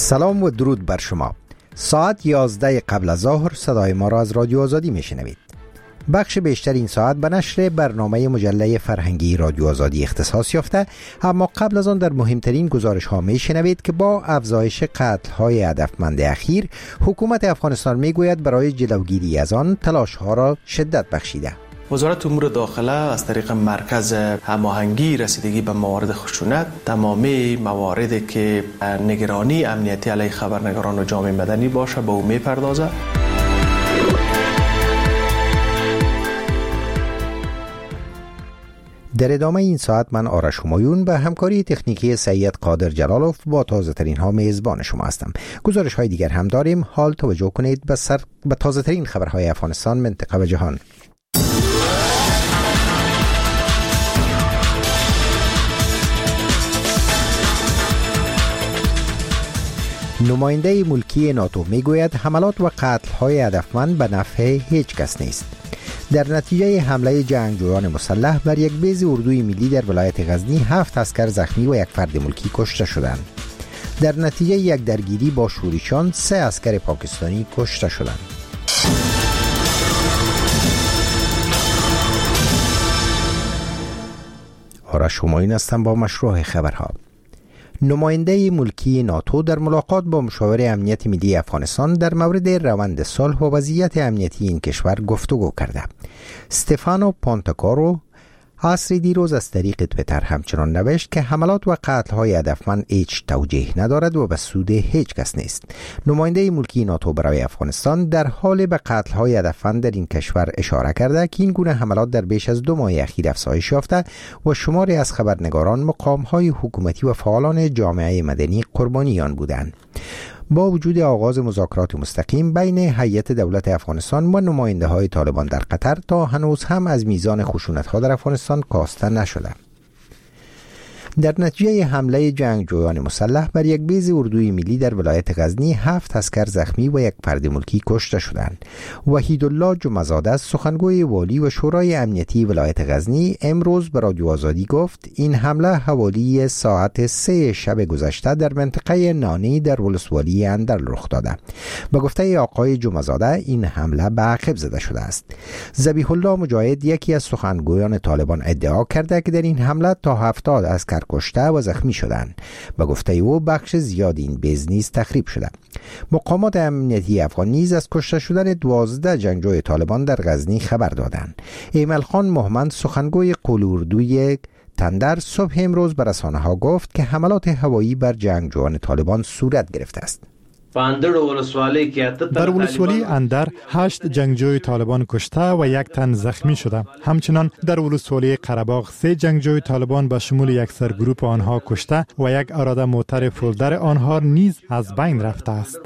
سلام و درود بر شما. ساعت 11 قبل از ظهر صدای ما را از رادیو آزادی میشنوید. بخش بیشتر این ساعت به نشر برنامه مجله فرهنگی رادیو آزادی اختصاص یافته، اما قبل از آن در مهمترین گزارش ها میشنوید که با افزایش قتل های هدفمند اخیر، حکومت افغانستان میگوید برای جلوگیری از آن تلاش ها را شدت بخشیده. وزارت امور داخله از طریق مرکز هماهنگی رسیدگی به موارد خشونت تمامی مواردی که نگرانی امنیتی علیه خبرنگاران و جامعه مدنی باشه به او میپردازه. در ادامه این ساعت من آرش همایون به همکاری تکنیکی سید قادر جلالوف با تازه ترین ها میزبان شما هستم. گزارش های دیگر هم داریم. حال توجه کنید به تازه ترین خبرهای افغانستان، منطقه و جهان. نماینده ملکی ناتو میگوید حملات و قتل‌های هدفمند به نفع هیچ کس نیست. در نتیجه حمله جنگجویان مسلح بر یک بیض اردوی ملی در ولایت غزنی 7 عسکر زخمی و یک فرد ملکی کشته شدند. در نتیجه یک درگیری با شورشیان 3 عسکر پاکستانی کشته شدند. آرش همایون هستم با مشروع خبرها. نماینده ملکی ناتو در ملاقات با مشاور امنیت ملی افغانستان در مورد روند صلح و وضعیت امنیتی این کشور گفتگو کرده. استفانو پانتاکارو عصری دیروز از طریق تویتر همچنان نوشت که حملات و قتل‌های هدفمند هیچ توجیه ندارد و به سود هیچ کس نیست. نماینده ملکی ناتو برای افغانستان در حال به قتل‌های هدفمند در این کشور اشاره کرده که این گونه حملات در بیش از 2 ماه اخیر افزایش یافته و شماری از خبرنگاران، مقام‌های حکومتی و فعالان جامعه مدنی قربانی آن بودند. با وجود آغاز مذاکرات مستقیم بین هیئت دولت افغانستان و نماینده‌های طالبان در قطر، تا هنوز هم از میزان خشونت‌ها در افغانستان کاسته نشده. در نتیجه حمله جنگجویان مسلح بر یک بیض اردوی ملی در ولایت غزنی 7 عسکر زخمی و یک فرد ملکی کشته شدند. وحیدالله جمعه‌زاده سخنگوی والی و شورای امنیتی ولایت غزنی امروز به رادیو آزادی گفت این حمله حوالی ساعت 3 شب گذشته در منطقه نانی در ولسوالی اندر رخ داده. به گفته آقای جمعه‌زاده این حمله به عقب زده شده است. ذبیح الله مجاهد یکی از سخنگویان طالبان ادعا کرده که در این حمله تا 70 عسکر کشته و زخمی شدند. به گفته او بخش زیاد این بیض نیز تخریب شده. مقامات امنیتی افغان نیز از کشته شدن 12 جنگجوی طالبان در غزنی خبر دادند. ایمل خان محمد سخنگوی قول اردوی تندر صبح امروز به رسانه‌ها گفت که حملات هوایی بر جنگجویان طالبان صورت گرفته است. در ولسوالی اندر 8 جنگجوی طالبان کشته و 1 تن زخمی شده. همچنان در ولسوالی قره‌باغ 3 جنگجوی طالبان به شمول یک سرگروپ آنها کشته و 1 اراده موتر فولدر آنها نیز از بین رفته است.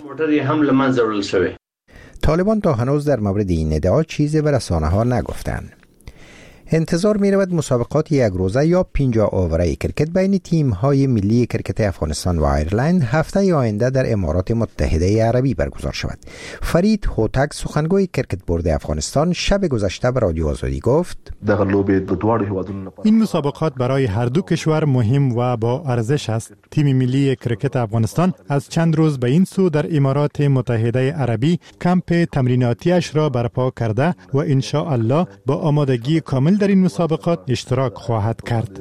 طالبان تا هنوز در مورد این ادعا چیزی به رسانه‌ها نگفتند. انتظار می رود مسابقات یک روزه یا 50 اووره کرکت بین تیم‌های ملی کرکت افغانستان و ایرلند هفته آینده در امارات متحده عربی برگزار شود. فرید هوتک سخنگوی کرکت بورد افغانستان شب گذشته به رادیو آزادی گفت این مسابقات برای هر دو کشور مهم و با ارزش است. تیم ملی کرکت افغانستان از چند روز به این سو در امارات متحده عربی کمپ تمریناتیش را برپا کرده و ان شاء الله با آمادگی کامل در این مسابقات اشتراک خواهد کرد.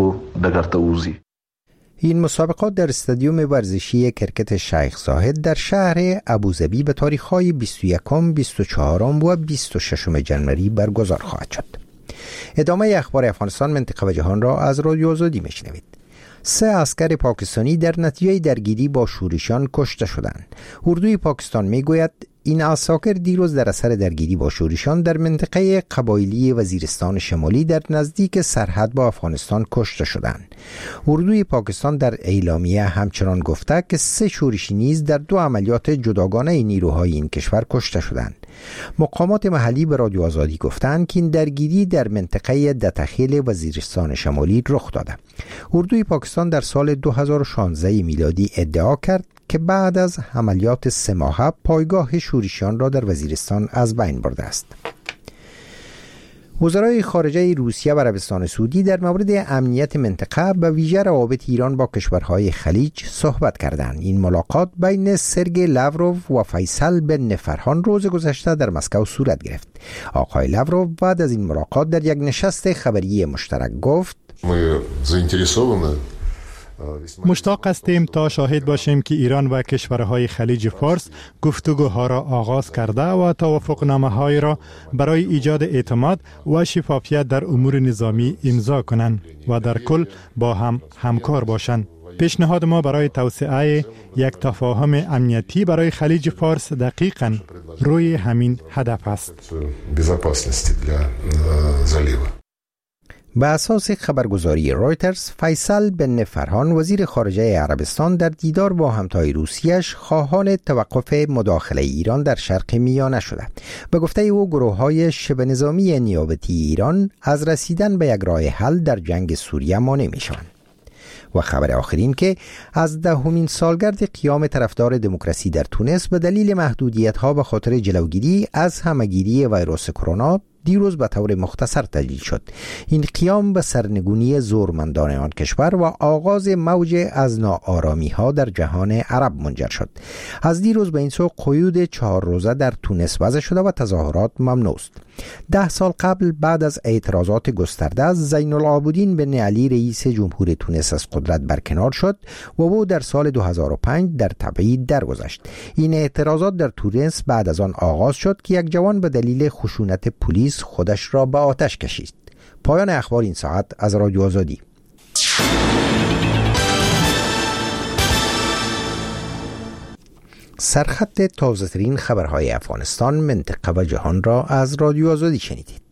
این مسابقات در استادیوم ورزشی کرکت شیخ زاهد در شهر ابوظبی به تاریخ‌های 21، 24 و 26 جنوری برگزار خواهد شد. ادامه اخبار افغانستان، منطقه و جهان را از رادیو آزادی میشنوید. 3 عسکر پاکستانی در نتیجه درگیری با شورشیان کشته شدند. اردوی پاکستان میگوید این عساکر دیروز در اثر درگیری با شورشیان در منطقه قبایلی وزیرستان شمالی در نزدیک سرحد با افغانستان کشته شدند. اردوی پاکستان در اعلامیه همچنان گفته که 3 شورشی نیز در 2 عملیات جداگانه نیروهای این کشور کشته شدند. مقامات محلی به رادیو آزادی گفتند که این درگیری در منطقه دتخیل وزیرستان شمالی رخ داده. اردوی پاکستان در سال 2016 میلادی ادعا کرد که بعد از عملیات 3 ماهه پایگاه شورشیان را در وزیرستان از بین برده است. وزرای خارجه روسیه و عربستان سعودی در مورد امنیت منطقه به ویژه روابط ایران با کشورهای خلیج صحبت کردند. این ملاقات بین سرگئی لاوروف و فیصل بن فرهان روز گذشته در مسکو صورت گرفت. آقای لاوروف بعد از این ملاقات در یک نشست خبری مشترک گفت: مشتاق هستیم تا شاهد باشیم که ایران و کشورهای خلیج فارس گفتگوها را آغاز کرده و توافقنامه‌های را برای ایجاد اعتماد و شفافیت در امور نظامی امضا کنند و در کل با هم همکار باشند. پیشنهاد ما برای توسعه یک تفاهم امنیتی برای خلیج فارس دقیقاً روی همین هدف است. به اساس خبرگزاری رویترز، فیصل بن فرهان وزیر خارجه عربستان در دیدار با همتای روسیه‌اش خواهان توقف مداخله ایران در شرق میانه شده. به گفته او گروه‌های شبه نظامی نیابتی ایران از رسیدن به یک راه حل در جنگ سوریه مانع می‌شوند. و خبر آخرین که از 10مین سالگرد قیام طرفدار دموکراسی در تونس به دلیل محدودیت‌ها به خاطر جلوگیری از همه‌گیری ویروس کرونا دیروز به طور مختصر تجلیل شد. این قیام به سرنگونی زورمندان آن کشور و آغاز موج از ناآرامی‌ها در جهان عرب منجر شد. از دیروز به این سو قیود 4 روزه در تونس وضع شده و تظاهرات ممنوع است. 10 سال قبل بعد از اعتراضات گسترده، زین العابدین بن علی رئیس جمهور تونس از قدرت برکنار شد و او در سال 2005 در تبعید درگذشت. این اعتراضات در تونس بعد از آن آغاز شد که یک جوان به دلیل خشونت پلیس خودش را به آتش کشید. پایان اخبار این ساعت از رادیو آزادی. سرخط تازه‌ترین خبرهای افغانستان، منطقه و جهان را از رادیو آزادی شنیدید.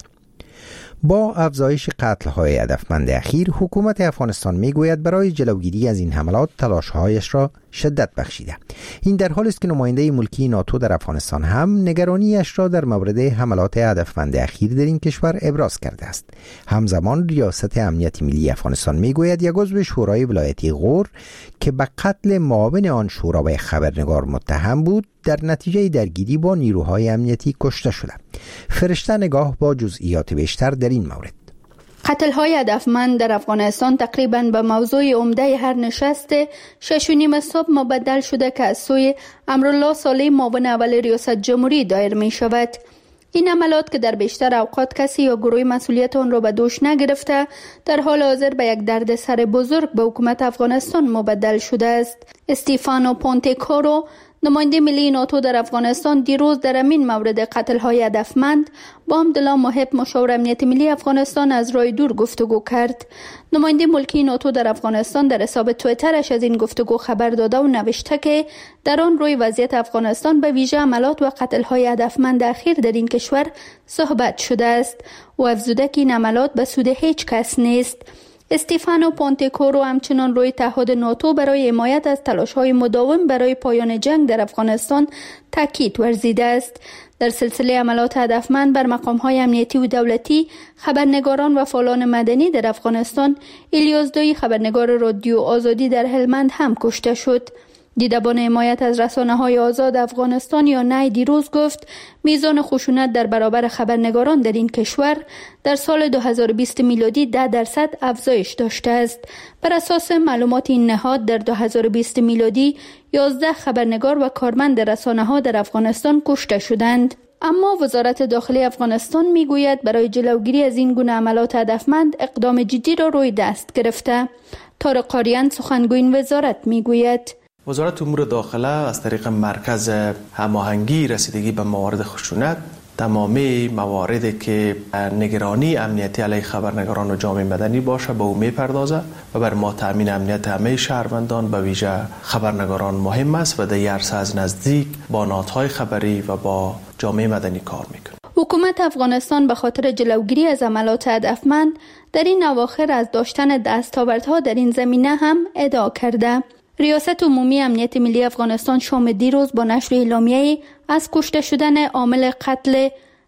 با افزایش قتل‌های هدفمند اخیر، حکومت افغانستان میگوید برای جلوگیری از این حملات تلاش‌هایش را شدت بخشیده. این در حالی است که نماینده ملکی ناتو در افغانستان هم نگرانیش را در مورد حملات هدفمند اخیر در این کشور ابراز کرده است. همزمان ریاست امنیت ملی افغانستان میگوید یک عضو شورای ولایتی غور که به قتل معاون آن شورا و خبرنگار متهم بود، در نتیجه درگیری با نیروهای امنیتی کشته شده. فرشته نگاه با جزئیات بیشتر در این مورد. قتل‌های هدفمند در افغانستان تقریباً به موضوع عمده هر نشست 6:30 صبح مبدل شده که از سوی امرالله صالح معاون اول ریاست جمهوری دایر می شود. این عملات که در بیشتر اوقات کسی یا گروه مسئولیت آن را به دوش نگرفته، در حال حاضر به یک دردسر بزرگ به حکومت افغانستان مبدل شده است. استیفانو پونتکورو، نماینده ملی ناتو در افغانستان، دیروز در این مورد قتل‌های هدفمند با عبدالله محب، مشاور امنیت ملی افغانستان، از راه دور گفتگو کرد. نماینده ملکی ناتو در افغانستان در حساب توییترش از این گفتگو خبر داده و نوشته که در آن روی وضعیت افغانستان به ویژه عملات و قتل‌های هدفمند اخیر در این کشور صحبت شده است و افزوده که این عملات به سود هیچ کس نیست. استیفانو پونتکورو همچنان روی تعهد ناتو برای حمایت از تلاش‌های مداوم برای پایان جنگ در افغانستان تاکید ورزیده است. در سلسله عملات هدفمند بر مقام‌های امنیتی و دولتی، خبرنگاران و فعالان مدنی در افغانستان، الیاس دویی، خبرنگار رادیو آزادی در هلمند، هم کشته شد. دیدبان حمایت از رسانه‌های آزاد افغانستان یا نی دیروز گفت میزان خشونت در برابر خبرنگاران در این کشور در سال 2020 میلادی 10% افزایش داشته است. بر اساس معلومات این نهاد در 2020 میلادی 11 خبرنگار و کارمند رسانه‌ها در افغانستان کشته شدند. اما وزارت داخلی افغانستان میگوید برای جلوگیری از این گونه عملات هدفمند اقدام جدی را روی دست گرفته. طارق قاریان، سخنگوی این وزارت، میگوید وزارت امور داخله از طریق مرکز هماهنگی رسیدگی به موارد خشونت تمامی مواردی که نگرانی امنیتی علیه خبرنگاران و جامعه مدنی باشه به او میپردازه و بر ما تامین امنیت همه شهروندان به ویژه خبرنگاران مهم است و در عرصه از نزدیک با نهادهای خبری و با جامعه مدنی کار میکنه. حکومت افغانستان به خاطر جلوگیری از عملات هدفمند در این اواخر از داشتن دستاوردها در این زمینه هم ادعا کرده. ریاست عمومی امنیت ملی افغانستان شام دیروز با نشر اعلامیه‌ای از کشته شدن عامل قتل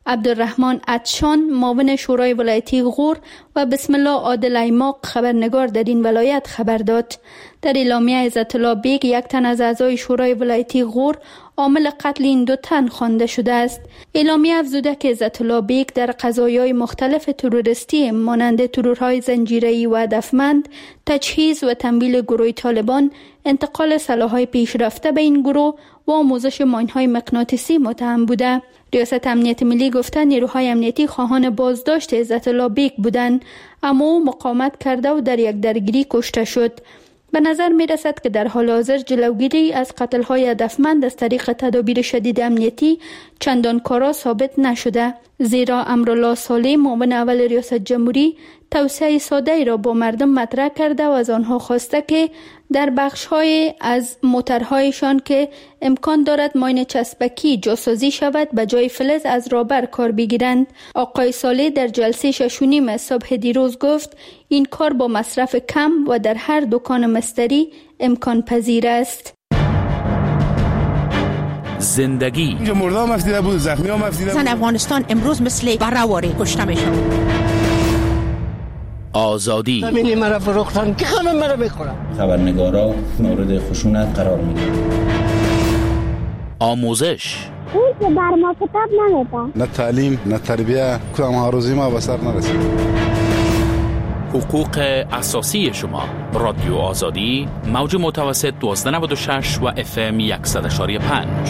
عبدالرحمن عطشان معاون شورای ولایتی غور و بسم الله عادل ایماق خبرنگار در این ولایت خبر داد. در اعلامیه عزت الله بیگ یک تن از اعضای شورای ولایتی غور عامل قتل این 2 تن خوانده شده است. اعلامیه افزوده که عزت الله بیگ در قضایای مختلف تروریستی مانند ترورهای زنجیره‌ای و هدفمند، تجهیز و تمویل گروه طالبان، انتقال سلاح‌های پیشرفته به این گروه و آموزش ماین‌های مغناطیسی متهم بوده. ریاست امنیت ملی گفته نیروهای امنیتی خواهان بازداشت عزت الله بیگ بودند، اما او مقاومت کرده و در یک درگیری کشته شد. به نظر می رسد که در حال حاضر جلوگیری از قتل‌های هدفمند از طریق تدابیر شدید امنیتی چندان کارا ثابت نشده، زیرا امرالله صالح معاون اول ریاست جمهوری توصیه ساده ای را با مردم مطرح کرده و از آنها خواسته که در بخش‌های از موترهایشان که امکان دارد ماین چسبکی جاسازی شود به جای فلز از رابر کار بگیرند. آقای صالح در جلسه 6:30 صبح دیروز گفت این کار با مصرف کم و در هر دکان مستری امکان پذیر است. زندگی اینجا مردم مفتیده بود، زخمی ها مفتیده بود. زن افغانستان امروز مثل برهواری کشته میشن. آزادی زمینی مرا فروختن که خانم مرا میخورن. خبرنگارا مورد خشونت قرار میگیرن. آموزش اون که بر ما کتاب نمیده. نه تعلیم نه تربیه، کدام آرزوی ما به سر نرسید. حقوق اساسی شما. رادیو آزادی، موج متوسط 1296 و FM 100.5.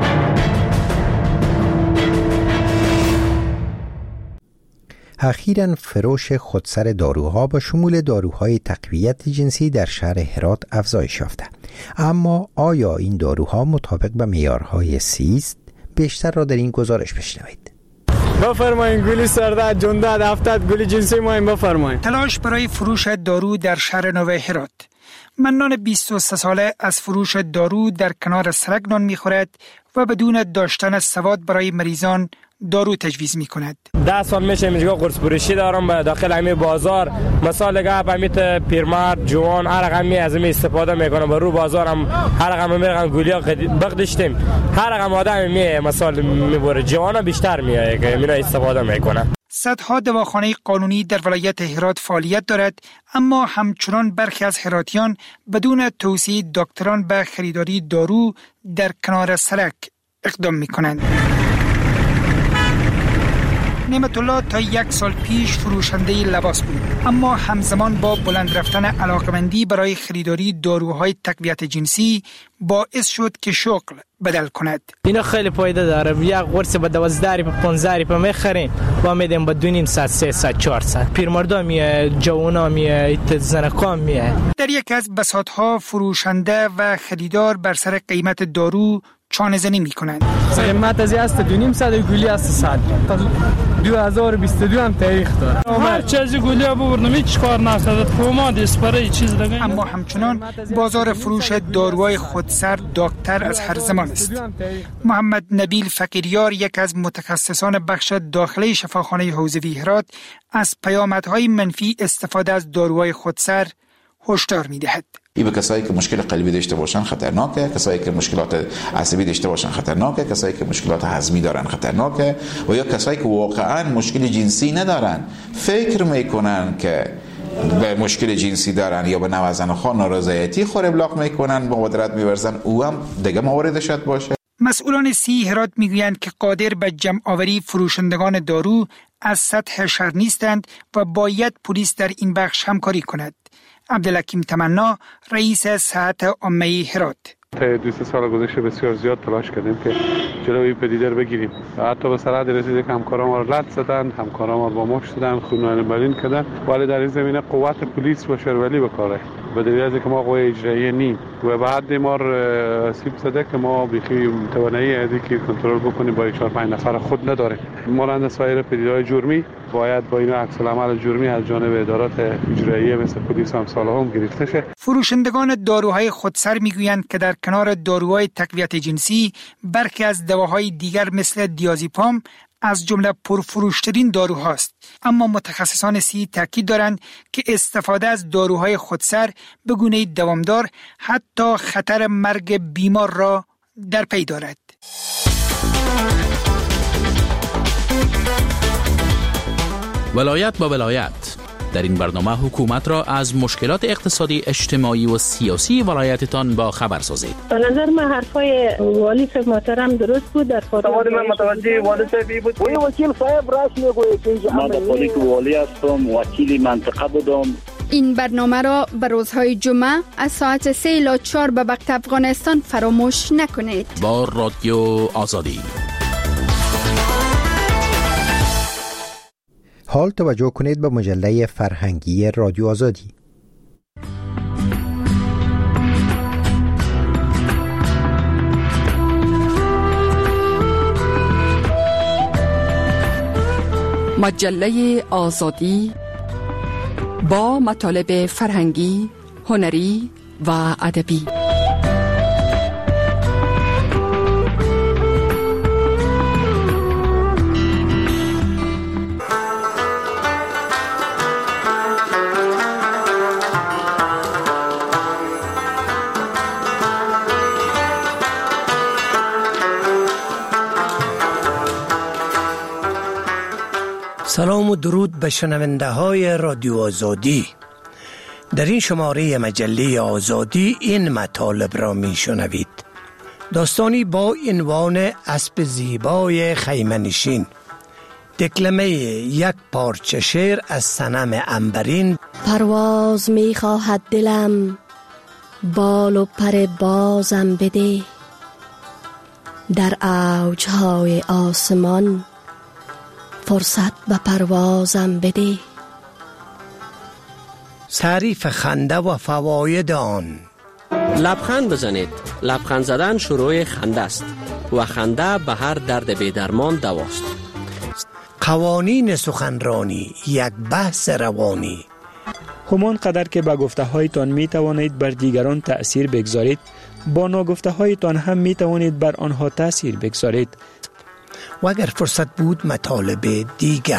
اخیراً فروش خودسر داروها با شمول داروهای تقویت جنسی در شهر هرات افزایش یافته. اما آیا این داروها مطابق با معیارهای است؟ بیشتر را در این گزارش بشنوید. بفرمایید گلی سرده جنده هفتاد گلی جنسی ما این بفرمایید. تلاش برای فروش دارو در شهر نو هرات. منان 23 ساله از فروش دارو در کنار سرک نان می‌خورد و بدون داشتن سواد برای مریضان دارو تجویز می‌کند. 10 سال میشه اینجا قرص فروشی دارم به داخل همین بازار. مثلا گپ همیت پیرمرد جوان هر رقمی از این استفاده میکنم. برو بازارم هر رقم میرم گولیا بغدشتیم. هر رقم آدم مثلا میبره جوانا بیشتر میاد که مینا استفاده میکنه. صدها دواخانه قانونی در ولایت هرات فعالیت دارد، اما همچنان برخی از هراتیان بدون توصیه دکتران به خریداری دارو در کنار سرک اقدام میکنند. نعمت الله تا 1 سال پیش فروشنده لباس بود، اما همزمان با بلند رفتن علاقمندی برای خریداری داروهای تقویت جنسی باعث شد که شغل بدل کند. اینا خیلی فایده داره. یک قرص به 12 به 15 روپیه میخرین و میدیم به 2.5 ساعت 3 ساعت 4 ساعت. پیرمردا میه، جوانا میه، زنکان میه. در یک از بساطها فروشنده و خریدار بر سر قیمت دارو چانه زنی میکنند. قیمت از است 2.5 ساعت گولی است 100 2022 هم تاریخ داره. هر چیزی گولی ببرنم هیچ کار نکرد. پوماد اسپری چیز دیگه. اما همچنان بازار فروش داروهای خودسر دکتر از هر زمان است. محمد نبیل فقیریار یک از متخصصان بخش داخلی شفاخانه حوزوی هرات از پیامدهای منفی استفاده از داروهای خودسر هشدار می‌دهد. این به کسایی که مشکل قلبی داشته باشن خطرناکه، کسایی که مشکلات عصبی داشته باشن خطرناکه، کسایی که مشکلات هضمی دارن خطرناکه و یا کسایی که واقعا مشکل جنسی ندارن فکر میکنن که به مشکل جنسی دارن یا به نوزن خان نارضایتی خور ابلاغ میکنن مبادرت میورزن او هم دیگه موارد شد باشه. مسئولان سی هرات میگویند که قادر به جمع آوری فروشندگان دارو از سطح شهر نیستند و باید پلیس در این بخش همکاری کند. عبدالحکیم تمنا رئیس صحت عامه هرات: تا 2 سال گذشته بسیار زیاد تلاش کردیم که جلوی پدیده رو بگیریم. حتی به سرحد رسیده که همکاران ما رو لط زدن، همکاران ما رو با مشت زدن، خونین بلین کردن، ولی در این زمینه قوت پلیس و شورولی بکاره. به دلیل از اینکه ما قوه اجرایی نیم و بعد ما سیب زده که ما بیخی توانایی ازی که کنترل بکنیم با 4-5 نفر خود نداره. مانند سایر پدیده‌های جرمی باید با این عکس العمل جرمی از جانب ادارات اجرایی مثل پلیس و امثال هم گرفته شه. فروشندگان داروهای خودسر میگویند که در کنار داروهای تقویت جنسی برخی از دواهای دیگر مثل دیازیپام از جمله پرفروشترین داروهاست، اما متخصصان سی تاکید دارند که استفاده از داروهای خودسر به گونه دوامدار حتی خطر مرگ بیمار را در پی دارد. ولایت با ولایت. در این برنامه حکومت را از مشکلات اقتصادی، اجتماعی و سیاسی ولایتتان با خبر سازید. به نظر من حرفای والی صاحب محترم درست بود. در سوال من متوجه والی صاحب بود. وکیل صاحب راست میگوید که من خودی که والی هستم، وکیل منطقه بودم. این برنامه را به روزهای جمعه از ساعت 3 الی 4 به وقت افغانستان فراموش نکنید. با رادیو آزادی. حال توجه کنید به مجله فرهنگی رادیو آزادی. مجله آزادی با مطالب فرهنگی، هنری و ادبی. سلام و درود به شنونده های رادیو آزادی. در این شماره مجله آزادی این مطالب را می شنوید. داستانی با عنوان اسب زیبای خیمه‌نشین. دکلمه یک پارچه شعر از صنم عنبرین. پرواز می خواهد دلم، بال و پر بازم بده، در اوجهای آسمان فرصت به پروازم بده. تعریف خنده و فواید آن. لبخند بزنید. لبخند زدن شروع خنده است و خنده به هر درد بی‌درمان دواست. قوانین سخنرانی، یک بحث روانی. همان قدر که با گفته هایتان می توانید بر دیگران تأثیر بگذارید، با ناگفته هایتان هم می توانید بر آنها تأثیر بگذارید. و اگر فرصت بود مطالب دیگر.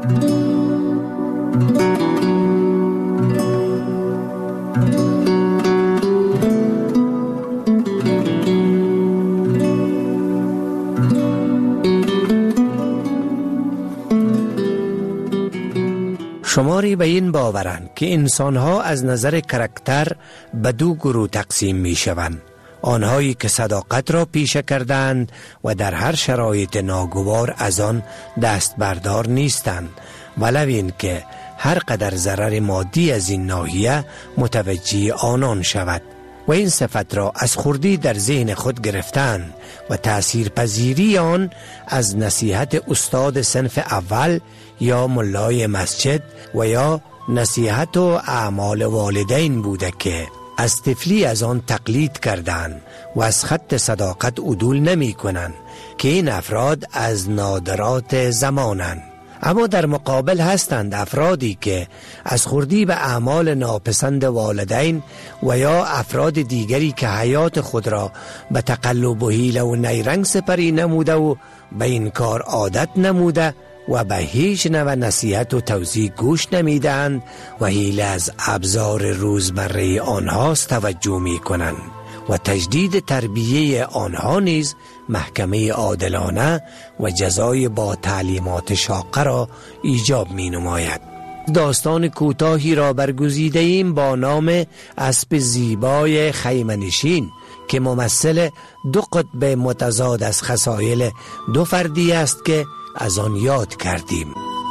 شماری به این باورند که انسانها از نظر کاراکتر به دو گروه تقسیم می شوند. آنهایی که صداقت را پیشه کردند و در هر شرایط ناگوار از آن دست بردار نیستند، ولو این که هر قدر ضرر مادی از این ناحیه متوجه آنان شود و این صفت را از خردی در ذهن خود گرفتند و تأثیر پذیری آن از نصیحت استاد صنف اول یا ملای مسجد و یا نصیحت و اعمال والدین بوده که از طفلی از آن تقلید کردند و از خط صداقت عدول نمی کنند که این افراد از نادرات زمانند. اما در مقابل هستند افرادی که از خردی به اعمال ناپسند والدین و یا افراد دیگری که حیات خود را به تقلب و حیله و نیرنگ سپری نموده و به این کار عادت نموده و به هیچ نوع نصیحت و توضیح گوش نمیدهند و حیله از ابزار روزمره آنهاست توجه می کنند و تجدید تربیه آنها نیز محکمه عادلانه و جزای با تعلیمات شاقه را ایجاب می نماید. داستان کوتاهی را برگزیده ایم با نام اسب زیبای خیمه‌نشین که ممثل دو قطب متضاد از خصایل دو فردی است که از آن یاد کردیم.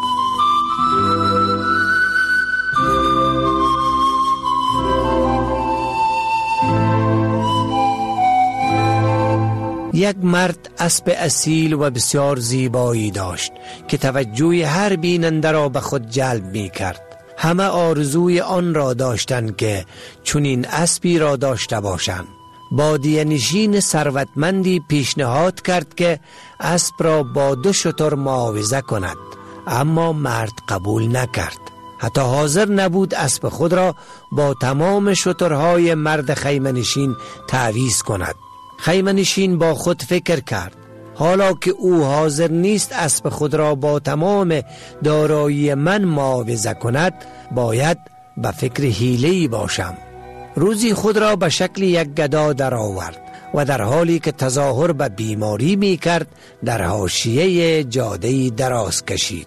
یک مرد اسب اصیل و بسیار زیبایی داشت که توجه هر بیننده را به خود جلب می کرد. همه آرزوی آن را داشتند که چنین اسبی را داشته باشند. بادیه نشین ثروتمندی پیشنهاد کرد که اسب را با 2 شتر معاوضه کند، اما مرد قبول نکرد. حتی حاضر نبود اسب خود را با تمام شترهای مرد خیمه‌نشین تعویض کند. خیمه‌نشین با خود فکر کرد، حالا که او حاضر نیست اسب خود را با تمام دارایی من معاوضه کند، باید به فکر حیله‌ای باشم. روزی خود را به شکل یک گدا در آورد و در حالی که تظاهر به بیماری می کرد در حاشیه جاده‌ای دراز کشید.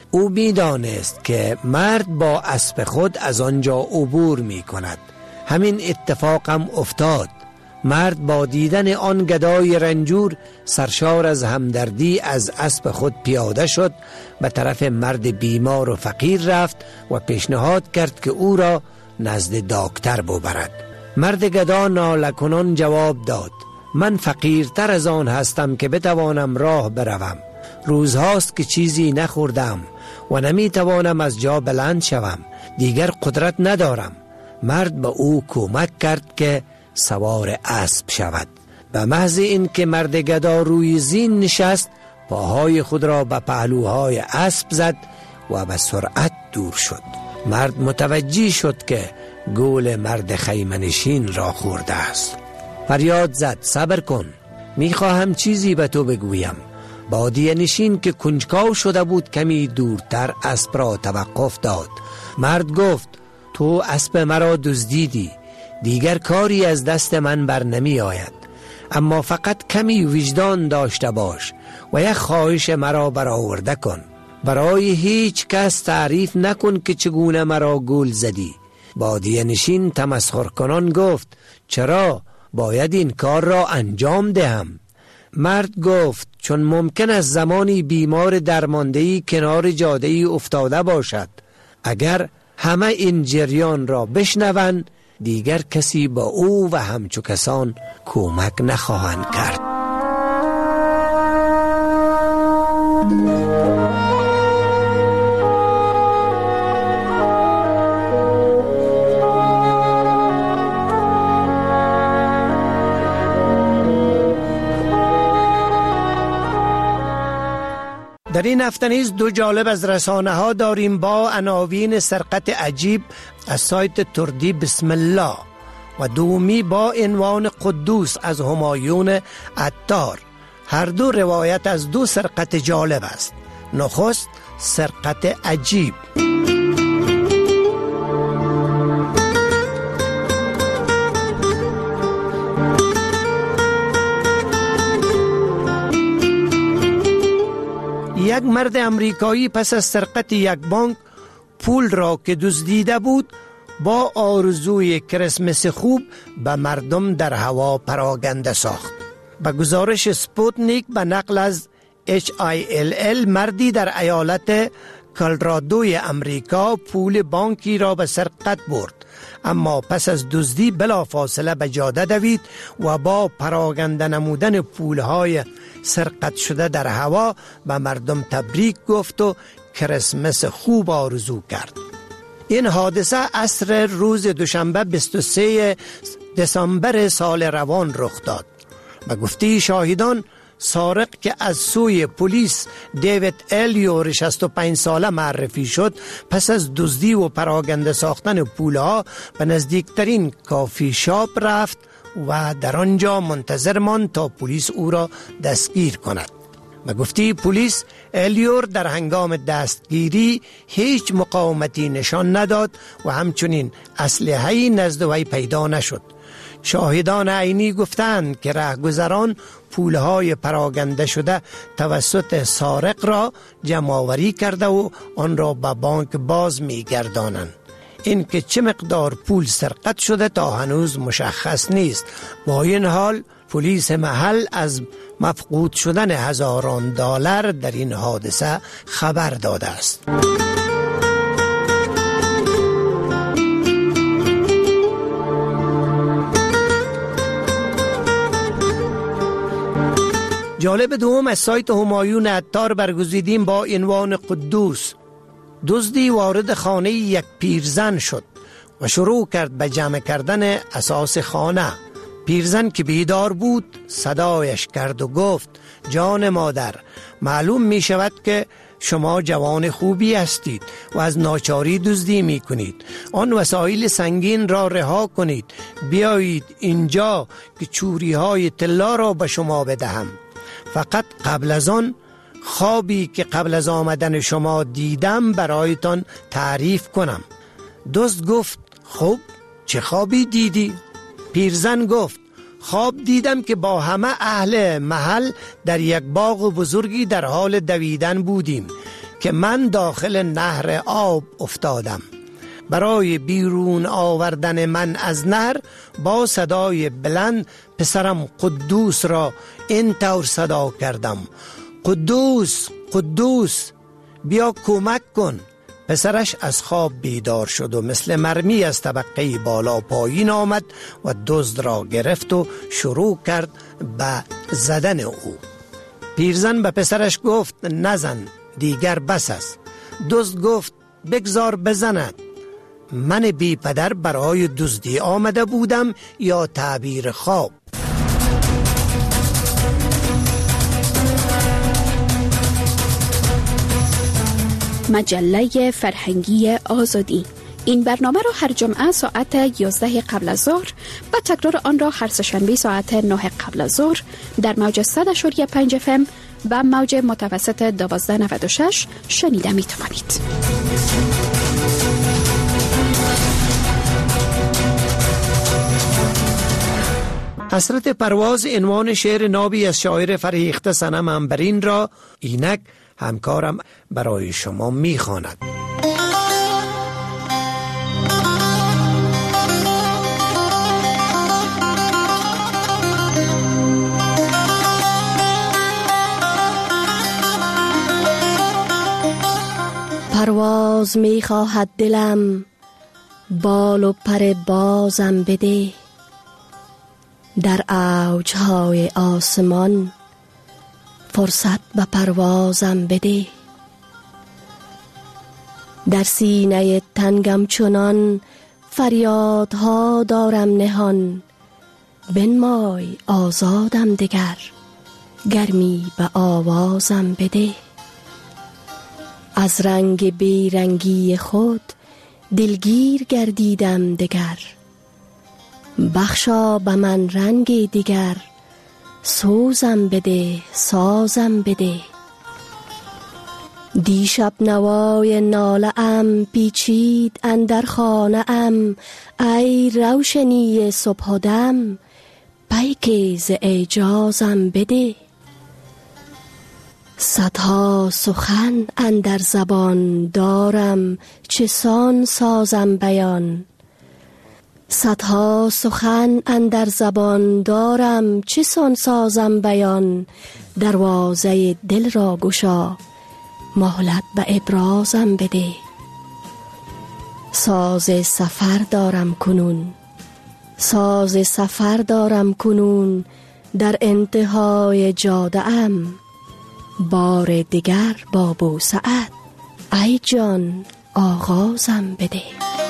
او می‌دانست که مرد با اسب خود از آنجا عبور می‌کند. همین اتفاق هم افتاد. مرد با دیدن آن گدای رنجور سرشار از همدردی از اسب خود پیاده شد، به طرف مرد بیمار و فقیر رفت و پیشنهاد کرد که او را نزد دکتر ببرد. مرد گدا ناله کنان جواب داد: من فقیرتر از آن هستم که بتوانم راه بروم. روزهاست که چیزی نخوردم و نمیتوانم از جا بلند شوم. دیگر قدرت ندارم. مرد به او کمک کرد که سوار اسب شود. به محض این که مرد گدا روی زین نشست، پاهای خود را به پهلوهای اسب زد و به سرعت دور شد. مرد متوجه شد که گول مرد خیمه‌نشین را خورده است. فریاد زد: صبر کن، میخواهم چیزی به تو بگویم. بادیه نشین که کنجکاو شده بود کمی دورتر اسب را توقف داد. مرد گفت: تو اسب مرا دزدیدی، دیگر کاری از دست من بر نمی آید، اما فقط کمی وجدان داشته باش و یک خواهش مرا برآورده کن. برای هیچ کس تعریف نکن که چگونه مرا گول زدی. بادیه نشین تمسخر کنان گفت: چرا؟ باید این کار را انجام دهم. مرد گفت: چون ممکن است زمانی بیمار درماندهی کنار جاده‌ای افتاده باشد. اگر همه این جریان را بشنوند، دیگر کسی با او و همچو کسان کمک نخواهند کرد. در این هفته نیز دو جالب از رسانه ها داریم با عناوین سرقت عجیب از سایت تردی بسم الله و دومی با عنوان قدوس از همایون عطار. هر دو روایت از دو سرقت جالب است. نخست سرقت عجیب. یک مرد امریکایی پس از سرقت یک بانک پول را که دزدیده بود با آرزوی کریسمس خوب به مردم در هوا پراگنده ساخت. به گزارش سپوتنیک به نقل از HILL، مردی در ایالت کلرادوی امریکا پول بانکی را به سرقت برد، اما پس از دزدی بلا فاصله به جاده دوید و با پراگنده نمودن پولهای سرقت شده در هوا به مردم تبریک گفت و کریسمس خوب آرزو کرد. این حادثه عصر روز دوشنبه 23 دسامبر سال روان رخ داد. به گفته شاهدان، سارق که از سوی پلیس دیوید الیور 65 ساله معرفی شد، پس از دزدی و پراگنده ساختن پولها به نزدیکترین کافی شاپ رفت و در آنجا منتظر ماند تا پلیس او را دستگیر کند. به گفته پلیس، الیور در هنگام دستگیری هیچ مقاومتی نشان نداد و همچنین اسلحه‌ای نزد وی پیدا نشد. شاهدان عینی گفتند که رهگذران پولهای پراگنده شده توسط سارق را جمع‌آوری کرده و آن را به بانک باز می‌گردانند. این که چه مقدار پول سرقت شده تا هنوز مشخص نیست. با این حال پلیس محل از مفقود شدن هزاران دلار در این حادثه خبر داده است. جالب دوم از سایت همایون عطار برگزیدیم با عنوان قدوس. دزدی وارد خانه یک پیرزن شد و شروع کرد به جمع کردن اساس خانه. پیرزن که بیدار بود صدایش کرد و گفت: جان مادر، معلوم می شود که شما جوان خوبی هستید و از ناچاری دزدی می کنید. آن وسایل سنگین را رها کنید، بیایید اینجا که چوری های طلا را به شما بدهم. فقط قبل از آن خوابی که قبل از آمدن شما دیدم برایتان تعریف کنم. دزد گفت: خب چه خوابی دیدی؟ پیرزن گفت: خواب دیدم که با همه اهل محل در یک باغ بزرگی در حال دویدن بودیم که من داخل نهر آب افتادم. برای بیرون آوردن من از نهر با صدای بلند پسرم قدوس را این طور صدا کردم: قدوس، قدوس، بیا کمک کن. پسرش از خواب بیدار شد و مثل مرمی از طبقه بالا پایین آمد و دزد را گرفت و شروع کرد به زدن او. پیرزن به پسرش گفت: نزن، دیگر بس است. دزد گفت: بگذار بزند. من بی پدر برای دزدی آمده بودم یا تعبیر خواب؟ مجله فرهنگی آزادی. این برنامه را هر جمعه ساعت 11 قبل از ظهر و تکرار آن را هر سه‌شنبه ساعت 9 قبل از ظهر در موج 100.5 FM و موج متوسط 1296 شنیده می توانید. حسرت پرواز عنوان شعر نابی از شاعر فرهیخته صنم عنبرین را اینک همکارم برای شما می‌خواند. پرواز می‌خواهد دلم، بال و پر بازم بده. در اوجهای آسمان فرصت به پروازم بده. در سینه تنگم چنان فریادها دارم نهان. بنمای آزادم دگر، گرمی به آوازم بده. از رنگ بیرنگی خود دلگیر گردیدم دگر. بخشا به من رنگ دیگر، سوزم بده، سازم بده. دیشب نوای ناله ام پیچید اندر خانه ام. ای روشنی صبح دم، پیک ز اعجازم بده. صدها سخن اندر زبان دارم، چسان سازم بیان. صدها سخن اندر زبان دارم، چسان سازم بیان. دروازه دل را گشا، مهلت به ابرازم بده. ساز سفر دارم کنون، ساز سفر دارم کنون. در انتهای جاده ام، بار دیگر با بوسعت ای جان آغازم بده.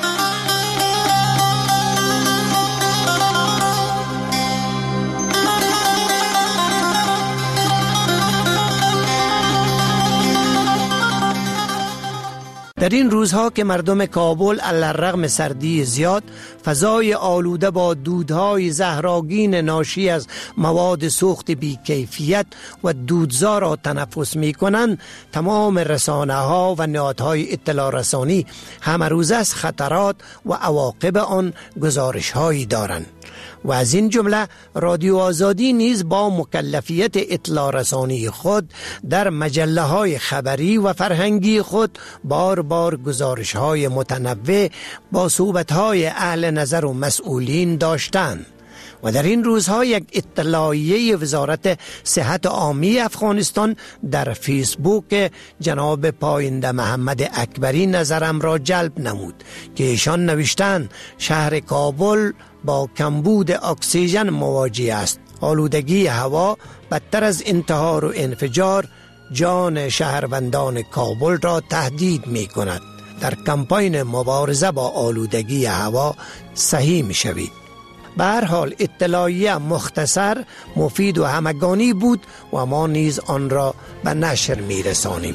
در این روزها که مردم کابل علی‌الرغم سردی زیاد فضای آلوده با دودهای زهرآگین ناشی از مواد سوخت بی‌کیفیت و دودزا را تنفس می کنند، تمام رسانه ها و نهادهای اطلاع رسانی همه روز از خطرات و عواقب آن گزارش هایی دارند و از این جمله رادیو آزادی نیز با مکلفیت اطلاع رسانی خود در مجله های خبری و فرهنگی خود بار بار گزارش های متنوع با صحبت های اهل نظر و مسئولین داشتند و در این روزها یک اطلاعیه وزارت صحت عامی افغانستان در فیسبوک جناب پاینده محمد اکبری نظرم را جلب نمود که ایشان نوشتند شهر کابل با کمبود اکسیژن مواجه است. آلودگی هوا بدتر از انتحار و انفجار جان شهروندان کابل را تهدید می کند. در کمپاین مبارزه با آلودگی هوا سهیم می شوید. به هر حال اطلاعیه مختصر، مفید و همگانی بود و ما نیز آن را به نشر می رسانیم.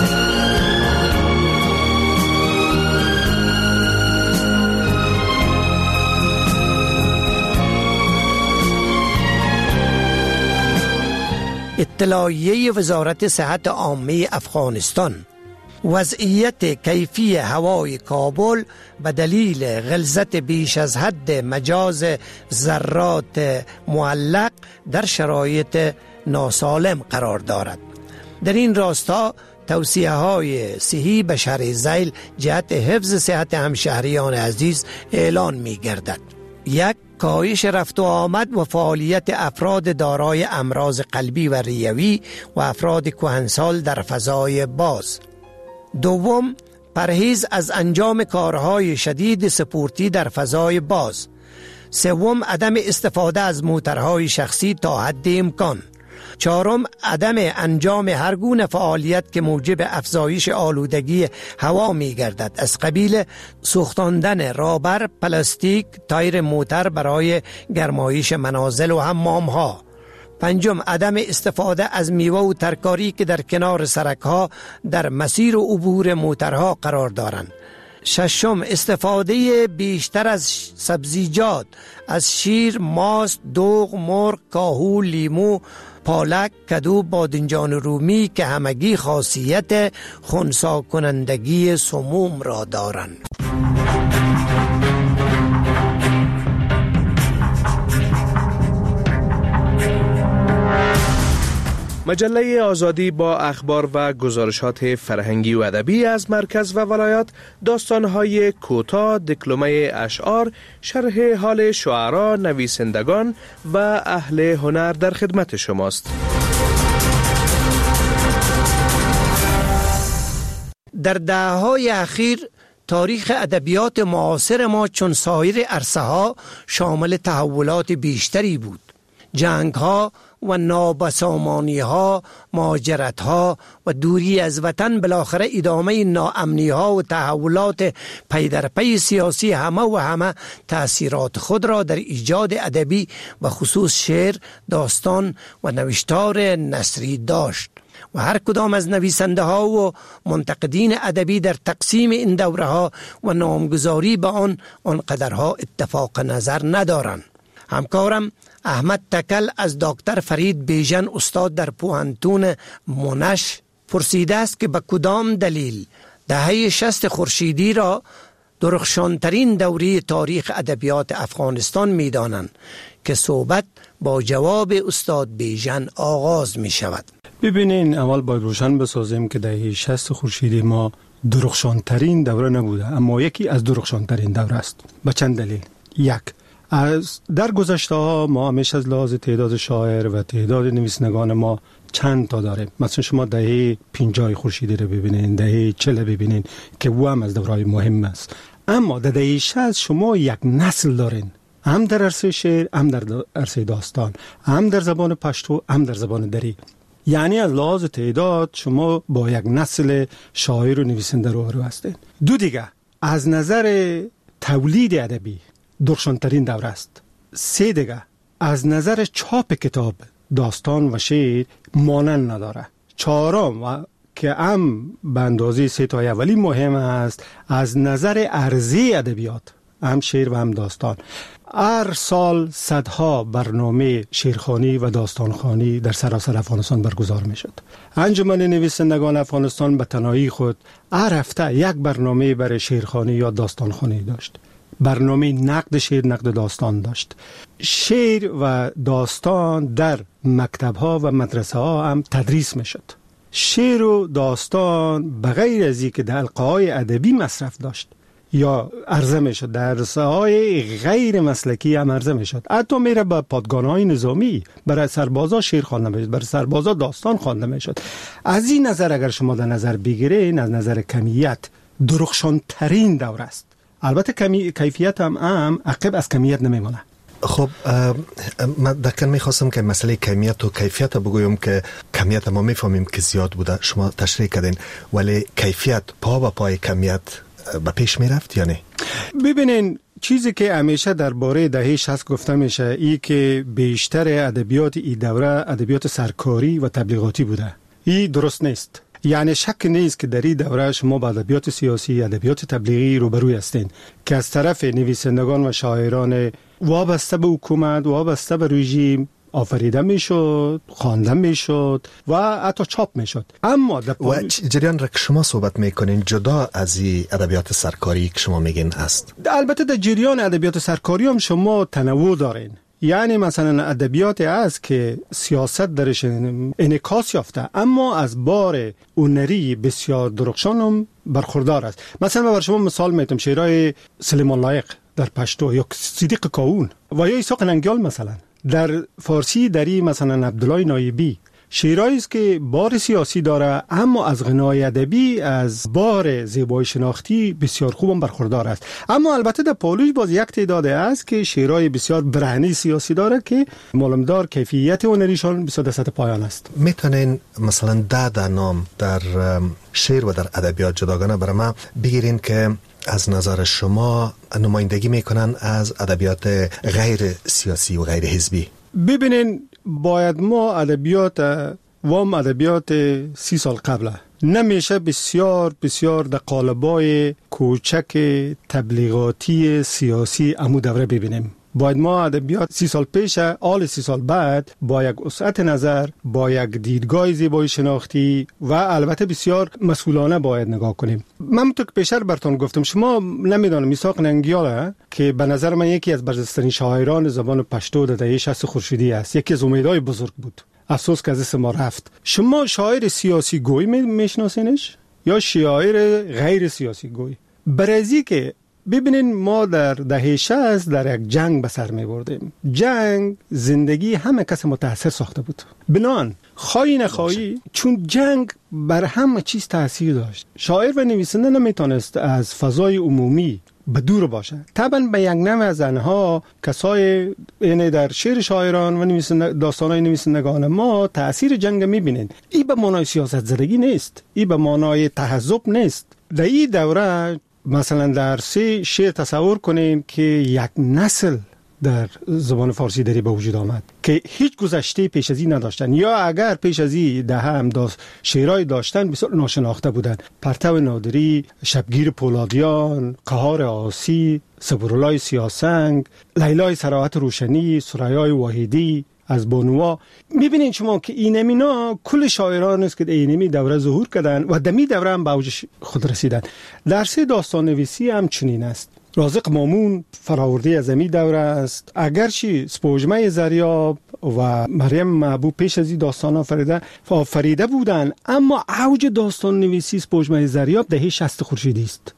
اطلاعیه وزارت صحت عامه افغانستان: وضعیت کیفی هوای کابل به دلیل غلظت بیش از حد مجاز ذرات معلق در شرایط ناسالم قرار دارد. در این راستا توصیه های صحی به شرح ذیل جهت حفظ صحت همشهریان عزیز اعلان می گردد. 1. کاهش رفت و آمد و فعالیت افراد دارای امراض قلبی و ریوی و افراد کهنسال در فضای باز. 2. پرهیز از انجام کارهای شدید سپورتی در فضای باز. 3. عدم استفاده از موترهای شخصی تا حد امکان. 4. عدم انجام هر گونه فعالیت که موجب افزایش آلودگی هوا می گردد، از قبیل سوختاندن رابر، پلاستیک، تایر موتر برای گرمایش منازل و حمام ها. 5. عدم استفاده از میوه و ترکاری که در کنار سرک ها در مسیر و عبور موترها قرار دارند. 6. استفاده بیشتر از سبزیجات، از شیر، ماست، دوغ، مرغ، کاهو، لیمو، پالک، کدو، بادنجان رومی که همگی خاصیت خنثی کنندگی سموم را دارند. مجله آزادی با اخبار و گزارشات فرهنگی و ادبی از مرکز و ولایات، داستان‌های کوتاه، دکلمه اشعار، شرح حال شعرا، نویسندگان و اهل هنر در خدمت شماست. در دهه‌های اخیر تاریخ ادبیات معاصر ما چون سایر عرصه‌ها شامل تحولات بیشتری بود. جنگ‌ها و نابسامانی‌ها، مهاجرت‌ها و دوری از وطن، بالاخره ادامه ناامنی‌ها و تحولات پی در پی سیاسی همه تأثیرات خود را در ایجاد ادبی و خصوص شعر، داستان و نوشتار نثری داشت و هر کدام از نویسنده ها و منتقدین ادبی در تقسیم این دوره ها و نامگذاری به آنقدرها اتفاق نظر ندارند. همکارم احمد تکل از دکتر فرید بیژن استاد در پوهنتون منش پرسیده است که به کدام دلیل دهه 60 خورشیدی را درخشانترین دوره تاریخ ادبیات افغانستان می دانند، که صحبت با جواب استاد بیژن آغاز می شود. ببینین، اول باید روشن بسازیم که دهه 60 خورشیدی ما درخشانترین دوره نبوده، اما یکی از درخشانترین دوره است. به چند دلیل؟ 1. از در گذشته ها ما همیشه از لحاظ تعداد شاعر و تعداد نویسندگان ما چند تا داریم. مثلا شما دهه 50 خورشیدی رو ببینین، دهه 40 ببینین که او هم از دورهای مهم است. اما در دهه 60 شما یک نسل دارین، هم در عرصه شعر، هم در عرصه داستان، هم در زبان پشتو، هم در زبان دری. یعنی از لحاظ تعداد شما با یک نسل شاعر و نویسنده رو هستین. 2 دیگه از نظر تولید ادبی درخشانترین دوره است. 3 دیگه از نظر چاپ کتاب، داستان و شعر مانند نداره. 4 و که هم به اندازه 3 تا اولی مهم است، از نظر عرضه ادبیات، هم شعر و هم داستان. هر سال صدها برنامه شعرخوانی و داستانخوانی در سراسر افغانستان برگزار می شد. انجمن نویسندگان افغانستان به تنهایی خود هر هفته یک برنامه برای شعرخوانی یا داستانخوانی داشت. برنامه نقد شعر، نقد داستان داشت. شعر و داستان در مکتب‌ها و مدرسه‌ها هم تدریس می شد. شعر و داستان بغیر از اینکه در حلقه‌های ادبی مصرف داشت یا عرضه می شد، در رسانه‌های غیر مسلکی هم عرضه می شد. حتی میره به پادگان‌های نظامی برای سربازا شعر خوانده می شد، برای سربازا داستان خوانده می شد. از این نظر اگر شما در نظر بگیرین، از نظر کمیت درخشانترین دوره است. البته کیفیت هم عقب از کمیت نمیمونه. خب من دقیقا میخواستم که مسئله کمیت و کیفیت بگویم که کمیت ما میفهمیم که زیاد بوده، شما تشریح کردین، ولی کیفیت پا به پای کمیت به پیش میرفت یا نه؟ ببینین، چیزی که همیشه درباره دهه 60 گفته میشه ای که بیشتر ادبیات این دوره ادبیات سرکاری و تبلیغاتی بوده. این درست نیست. یعنی شک نیست که در این دوره شما با ادبیات سیاسی، ادبیات تبلیغی روبروی هستین که از طرف نویسندگان و شاعران وابسته به حکومت، وابسته به رژیم آفریده میشد، خوانده میشد و حتی چاپ میشد. اما و جریان را که شما صحبت میکنین جدا از این ادبیات سرکاری که شما میگین است؟ البته در جریان ادبیات سرکاری هم شما تنوع دارین. یعنی مثلا ادبیات است که سیاست درش انعکاس یافته اما از بار هنری بسیار درخشان هم برخوردار است. مثلا من بر شما مثال میتونم شعرهای سلیمان لایق در پشتو یا صدیق کاون و یا اسحاق ننگیال مثلا. در فارسی دری مثلا عبدالله نایبی شعرهایی است که بار سیاسی داره اما از غنای ادبی از بار زیبایی شناختی بسیار خوب برخوردار است. اما البته در پالوش باز یک تعداد است که شعرهای بسیار برهنه سیاسی داره که معلومدار کیفیت هنریشان بسیار در سطح پایان است. میتونین مثلا 10 نام در شعر و در ادبیات جداگانه برای ما بگیرین که از نظر شما نمایندگی میکنن از ادبیات غیر سیاسی و غیر حزبی؟ ببینین باید ما ادبیات 30 سال قبل نمیشه بسیار بسیار در قالبای کوچک تبلیغاتی سیاسی امو دوره ببینیم. باید ما ادبیات 30 سال پیش آل 30 سال بعد با یک وسعت نظر، با یک دیدگاه زیبایی شناختی و البته بسیار مسئولانه باید نگاه کنیم. من تو که پیشتر براتون گفتم شما نمیدونم اسحاق ننگیال که به نظر من یکی از برجسته‌ترین شاعران زبان پشتو در دهه 60 خورشیدی است، یکی از امیدهای بزرگ بود. افسوس که از اسم ما رفت. شما شاعر سیاسی گوی میشناسینش یا شاعر غیر سیاسی گوی؟ برای که ببینین ما در دهه 60 در یک جنگ به سر می بردیم. جنگ زندگی همه کس متاثر ساخته بود. بنان خواهی نخواهی چون جنگ بر همه چیز تاثیر داشت. شاعر و نویسنده نمیتونست از فضای عمومی به دور باشه. طبعا به یک نوع از آنها کسای یعنی در شعر شاعران و داستانای نویسندگان ما تاثیر جنگ میبینین. این به معنای سیاست زدگی نیست، این به معنای تحزب نیست. در این دوره مثلا در 3 شعر تصور کنیم که یک نسل در زبان فارسی دری به وجود آمد که هیچ گذشته پیش از این نداشتن یا اگر پیش از این ده هم شعرهای داشتن بسیار ناشناخته بودند. پرتو نادری، شبگیر پولادیان، قهار آسی، صبرالله سیاسنگ، لیلای سراحت روشنی، سریای واحدی از بانوا. میبینین شما که اینمینا کل شاعران است که در اینمی دوره ظهور کردن و دمی دوره هم به اوج خود رسیدن. درس داستان نویسی هم چنین است. رازق مامون فراورده از امی دوره است. اگرچه سپوږمۍ زریاب و مریم محبوب پیش از این داستان آفریده بودن اما اوج داستان نویسی سپوږمۍ زریاب دهه 60 خورشیدی است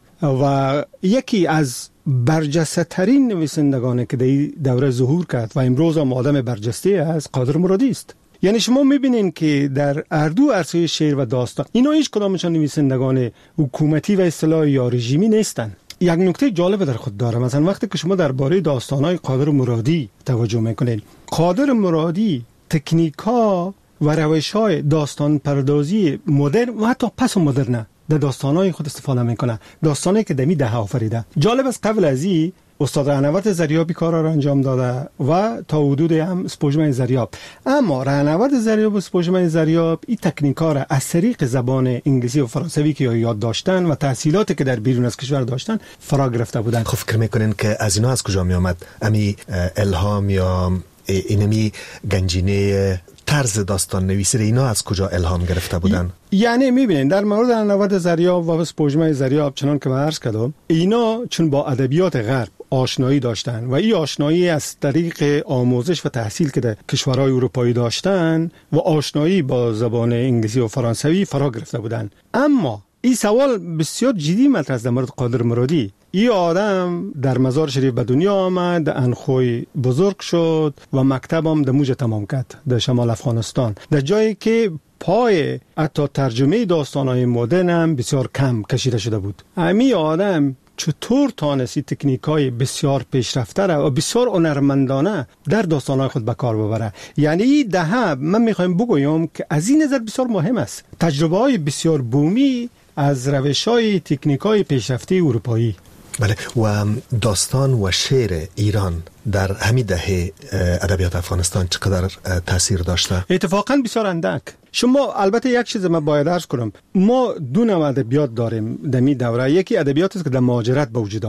و یکی از برجسته ترین نویسندگانی که در دوره ظهور کرد و امروز هم آدم برجسته است قادر مرادی است. یعنی شما میبینین که در اردو عرصه شعر و داستان اینا هیچ کدامشان نویسندگان حکومتی و اصطلاحی یا رژیمی نیستن. یک نکته جالب در خود داره. مثلا وقتی که شما درباره داستان‌های قادر مرادی توجه میکنین، قادر مرادی تکنیک‌ها و روش‌های داستان پردازی مدرن و حتی پس مدرن در داستان‌های خود استفاده میکنه. داستانی که دمی دهه آفریده. جالب است قبل از این استاد رهنورد زریابی کارا را انجام داده و تا حدود هم سپوږمۍ زریاب. اما رهنورد زریاب و سپوږمۍ زریاب این تکنیک‌ها را از طریق زبان انگلیسی و فرانسوی که یاد داشتن و تحصیلاتی که در بیرون از کشور داشتن فرا گرفته بودند. خب فکر میکنین که از اینا از کجا می آمد امی الهام یا اینمی گنجینه طرز داستان نویسی اینا از کجا الهام گرفته بودن؟ یعنی میبینین در مورد رهنورد زریاب و سپوږمۍ زریاب چنان که من عرض کردم اینا چون با ادبیات غرب آشنایی داشتن و این آشنایی از طریق آموزش و تحصیل که در کشورهای اروپایی داشتن و آشنایی با زبان انگلیسی و فرانسوی فرا گرفته بودن. اما این سوال بسیار جدی مطرح است در مورد قادر مرادی. این آدم در مزار شریف به دنیا آمد، در انخوی بزرگ شد و مکتب هم در موج تمام کرد در شمال افغانستان، در جایی که پای حتی ترجمه داستان‌های مدرن هم بسیار کم کشیده شده بود. همین آدم چطور تانستی تکنیک‌های بسیار پیشرفته را و بسیار هنرمندانه در داستان‌های خود به کار ببره. یعنی این دهه من می‌خوایم بگویم که از این نظر بسیار مهم است. تجربه‌های بسیار بومی از روش‌های تکنیک‌های پیشرفته اروپایی. بله. و داستان و شعر ایران در همین دهه ادبیات افغانستان چقدر تاثیر داشته؟ اتفاقا بسیار اندک. شما البته یک چیز من باید عرض کنم، ما دو نوع ادبیات داریم در این دوره. یکی ادبیاتی است که در مهاجرت به وجود آمده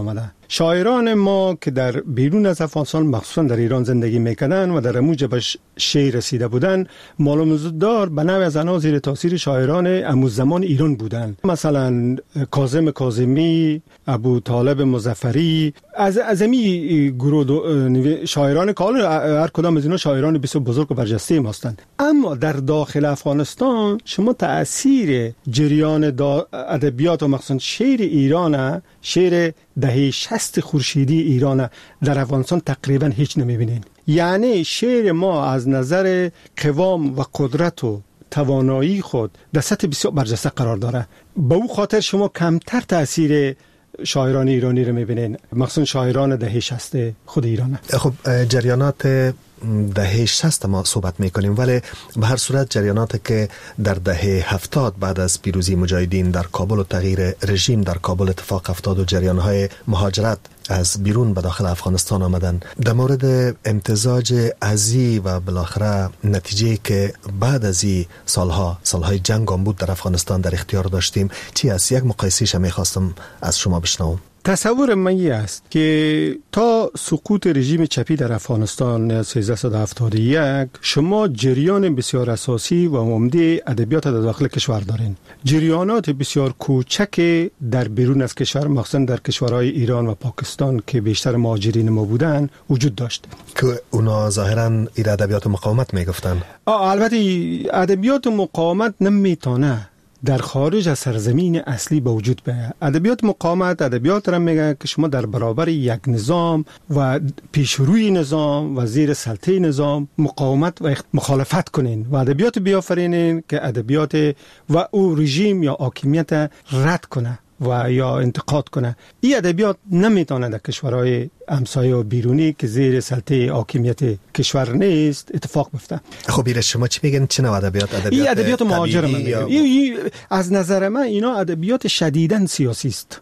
شاعران ما که در بیرون از افغانستان مخصوصا در ایران زندگی میکردن و در موج به شعر رسیده بودن، معلوم دار به نوع از آنها زیر تاثیر شاعران اموزمان ایران بودن. مثلا کاظم کاظمی، ابو طالب مظفری، از امی گروه شاعران که هر کدام از اینا شاعران بسیار بزرگ و برجسته هستند. اما در داخل افغانستان شما تأثیر جریان ادبیات و مخصوصا شعر ایران، شعر دهه 60 خورشیدی ایران در افغانستان تقریبا هیچ نمیبینین. یعنی شعر ما از نظر قوام و قدرت و توانایی خود در سطح بسیار برجسته قرار داره. به او خاطر شما کمتر تأثیر شاعران ایرانی رو میبینین، مخصوصا شاعران دهه 60 خود ایران. خب جریانات دهه 60 ما صحبت میکنیم، ولی به هر صورت جریاناتی که در دهه 70 بعد از پیروزی مجاهدین در کابل و تغییر رژیم در کابل اتفاق افتاد و جریانهای مهاجرت از بیرون به داخل افغانستان آمدن، در مورد امتزاج ازی و بالاخره نتیجه که بعد از این سالهای جنگ هم بود در افغانستان در اختیار داشتیم چی است؟ یک مقایسه‌اش میخواستم از شما بشنوم. تصور من است که تا سقوط رژیم چپی در افغانستان 1371 شما جریان بسیار اساسی و عمده ادبیات در داخل کشور دارین. جریانات بسیار کوچک در بیرون از کشور، مخصوصا در کشورهای ایران و پاکستان که بیشتر مهاجرین ما بودن وجود داشت که اونا ظاهرا این ادبیات مقاومت میگفتن. البته ادبیات مقاومت نمیتونه در خارج از سرزمین اصلی به وجود بیاید. ادبیات مقاومت ادبیات را میگه که شما در برابر یک نظام و پیشروی نظام و زیر سلطه نظام مقاومت و مخالفت کنین و ادبیات بیافرینین که ادبیات و او رژیم یا حاکمیت رد کنه و یا انتقاد کنه. این ادبیات نمیتونه در کشورهای همسایه و بیرونی که زیر سلطه حاکمیت کشور نیست اتفاق بیفته. خب ایره شما چی میگن؟ چه نوع ادبیات؟ این ادبیات مهاجر من از نظر من اینا ادبیات شدیداً سیاسی است.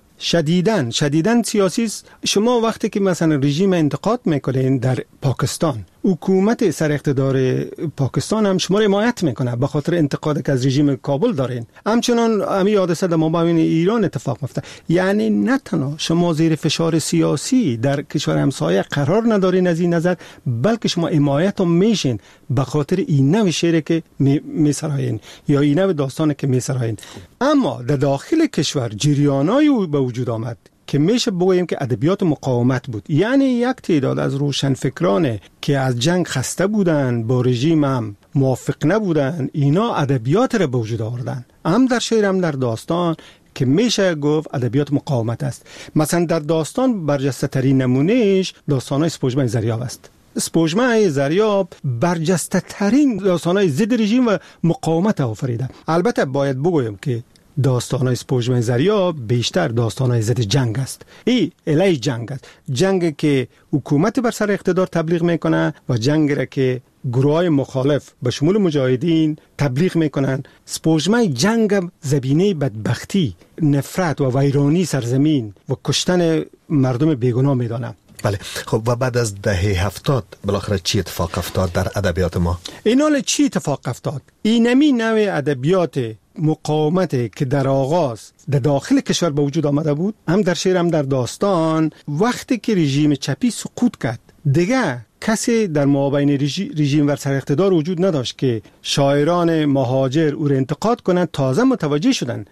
شدیداً سیاسی است. شما وقتی که مثلا رژیم انتقاد میکنین در پاکستان، حکومت سر اقتدار پاکستان هم شما را حمایت میکنه به خاطر انتقادی که از رژیم کابل دارین. همچنان همین حادثه در مابین ایران اتفاق میفته. یعنی نه تنها شما زیر فشار سیاسی در کشور همسایه قرار ندارین از این نظر، بلکه شما حمایت هم میشین به خاطر این نوع شعری که میسراین یا این نوع داستانی که میسراین. اما در داخل کشور جریانایی به وجود آمد که میشه بگوییم که ادبیات مقاومت بود. یعنی یک تعداد از روشنفکران که از جنگ خسته بودن، با رژیم هم موافق نبودن، اینا ادبیات را به وجود آوردن، هم در شعر هم در داستان، که میشه گفت ادبیات مقاومت است. مثلا در داستان برجسته ترین نمونهش داستانای سپوږمۍ زریاب است. سپوږمۍ زریاب برجسته ترین داستانای ضد رژیم و مقاومت آفریده. البته باید بگویم که داستانای سپوږمۍ زریاب بیشتر داستانای ضد جنگ است. ای علیه جنگ است. جنگ که حکومت بر سر اقتدار تبلیغ میکنه و جنگ را که گروهای مخالف به شمول مجاهدین تبلیغ میکنن. سپوږمۍ جنگ زبینه بدبختی، نفرت و ویرانی سرزمین و کشتن مردم بیگناه میدانه. بله. خب و بعد از دهه 70 بالاخره چی اتفاق افتاد در ادبیات ما؟ اینال چی اتفاق افتاد؟ اینمی نوع ادبیات مقاومت که در آغاز در داخل کشور به وجود آمده بود، هم در شعر هم در داستان، وقتی که رژیم چپی سقوط کرد دیگه کسی در مابین رژیم و سر اقتدار وجود نداشت که شاعران مهاجر او را انتقاد کنند. تازه متوجه شدن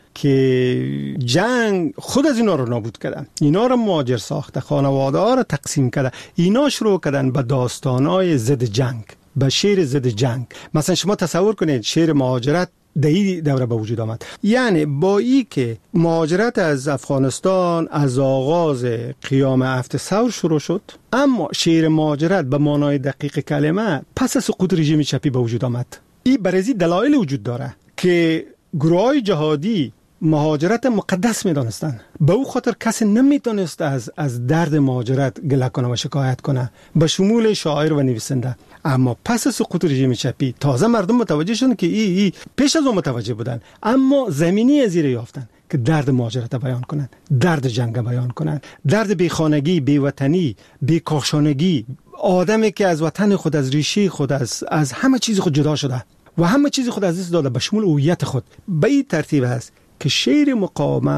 که جنگ خود از اینا رو نابود کرده، اینا رو مهاجر ساخته، خانواده ها رو تقسیم کرده. اینا شروع کردن به داستانای ضد جنگ، به شعر ضد جنگ. مثلا شما تصور کنید شعر مهاجرت در این دوره به وجود آمد. یعنی با ای که مهاجرت از افغانستان از آغاز قیام هفت ثور شروع شد، اما شعر مهاجرت به معنای دقیق کلمه پس از سقوط رژیم چپی به وجود آمد. این برای دلایل وجود داره که گروه‌های جهادی مهاجرت مقدس می‌دانستند. به او خاطر کسی نمی‌تونست از درد مهاجرت گله کنه و شکایت کنه، به شمول شاعر و نویسنده. اما پس از سقوط رژیم چپی تازه مردم متوجه شدن که ای پیش از اون متوجه بودن، اما زمینی از این یافتن که درد مهاجرت بیان کنن، درد جنگ بیان کنن، درد بیخانگی، بیوطنی، بیکاشانگی، آدمی که از وطن خود، از ریشه خود، از همه چیز خود جدا شده و همه چیز خود از دست داده به شمول هویت خود. به این ترتیب است که شعر مقاومت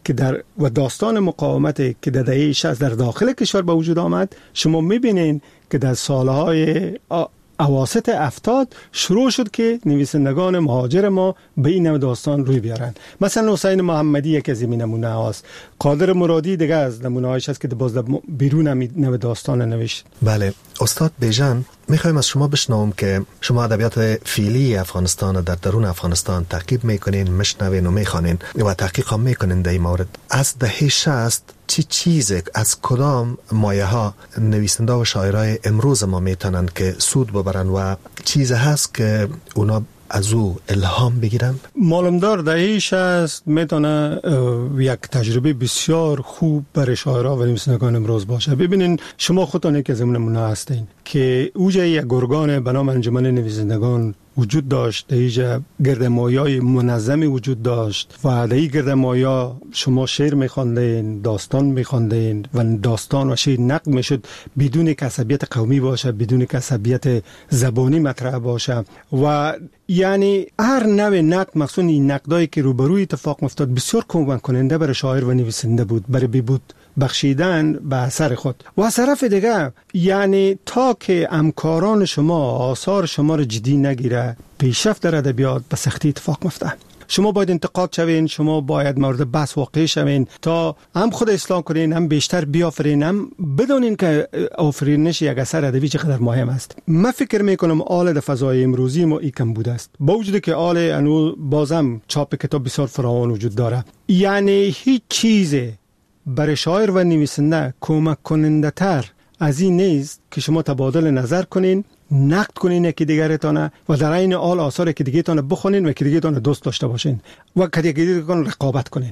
که و داستان مقاومت که در دهه 60 در داخل کشور به وجود آمد، شما میبینین که در سالهای اواسط 70 شروع شد که نویسندگان مهاجر ما به این نوع داستان روی بیارن. مثلا حسین محمدی یک از این نمونه هاست، قادر مرادی دیگه از نمونه هایش هست که باز بیرون هم نوع داستان نوشت. بله استاد بیژن، میخوایم از شما بشنوم که شما ادبیات فعلی افغانستان در درون افغانستان تعقیب میکنین، میشنوین و میخوانین و تحقیق هم میکنین در این مورد. از دهه 60 چی چیزی از کدام مایه ها نویسنده و شاعرای امروز ما میتونن که سود ببرن و چیز هست که اونا از او الهام بگیرن؟ معلومدار دهه 60 میتونه یک تجربه بسیار خوب برای شاعرها و نویسندگان امروز باشه. ببینین شما خودتان یک از نمونه هستین که اوجه یک گرگان به نام انجمن نویسندگان وجود داشت، در اینجا گردمایه‌های منظمی وجود داشت و در این گردمایه شما شعر میخواندین، داستان میخواندین و داستان و شعر نقد میشد بدون که عصبیت قومی باشه، بدون که عصبیت زبانی مطرح باشه و یعنی هر نوع نقد، مخصوصا این نقدایی که روبروی اتفاق افتاد بسیار کمک کننده برای شاعر و نویسنده بود، برای بهبود بخشیدن به اثر خود. و از طرف دیگه یعنی تا که همکاران شما آثار شما رو جدی نگیره، پیشرفت در ادبیات به سختی اتفاق میفته. شما باید انتقاد شوین، شما باید مورد بحث واقع شوین تا هم خود اصلاح کنین، هم بیشتر بیافرین، هم بدونین که آفرینش یک اثر ادبی چقدر مهم است. من فکر میکنم آل در فضای امروزی ما این کم بوده است، با وجودی که آل انو بازم چاپ کتاب بسیار فراوان وجود داره. یعنی هیچ چیزی برای شاعر و نویسنده کمک کننده تر از این نیست که شما تبادل نظر کنین، نقد کنین یکی دیگرتانه و در این حال آثار یکی دیگرتانه بخونین و یکی دیگرتانه دوست داشته باشین و یکی دیگرتانه رقابت کنین.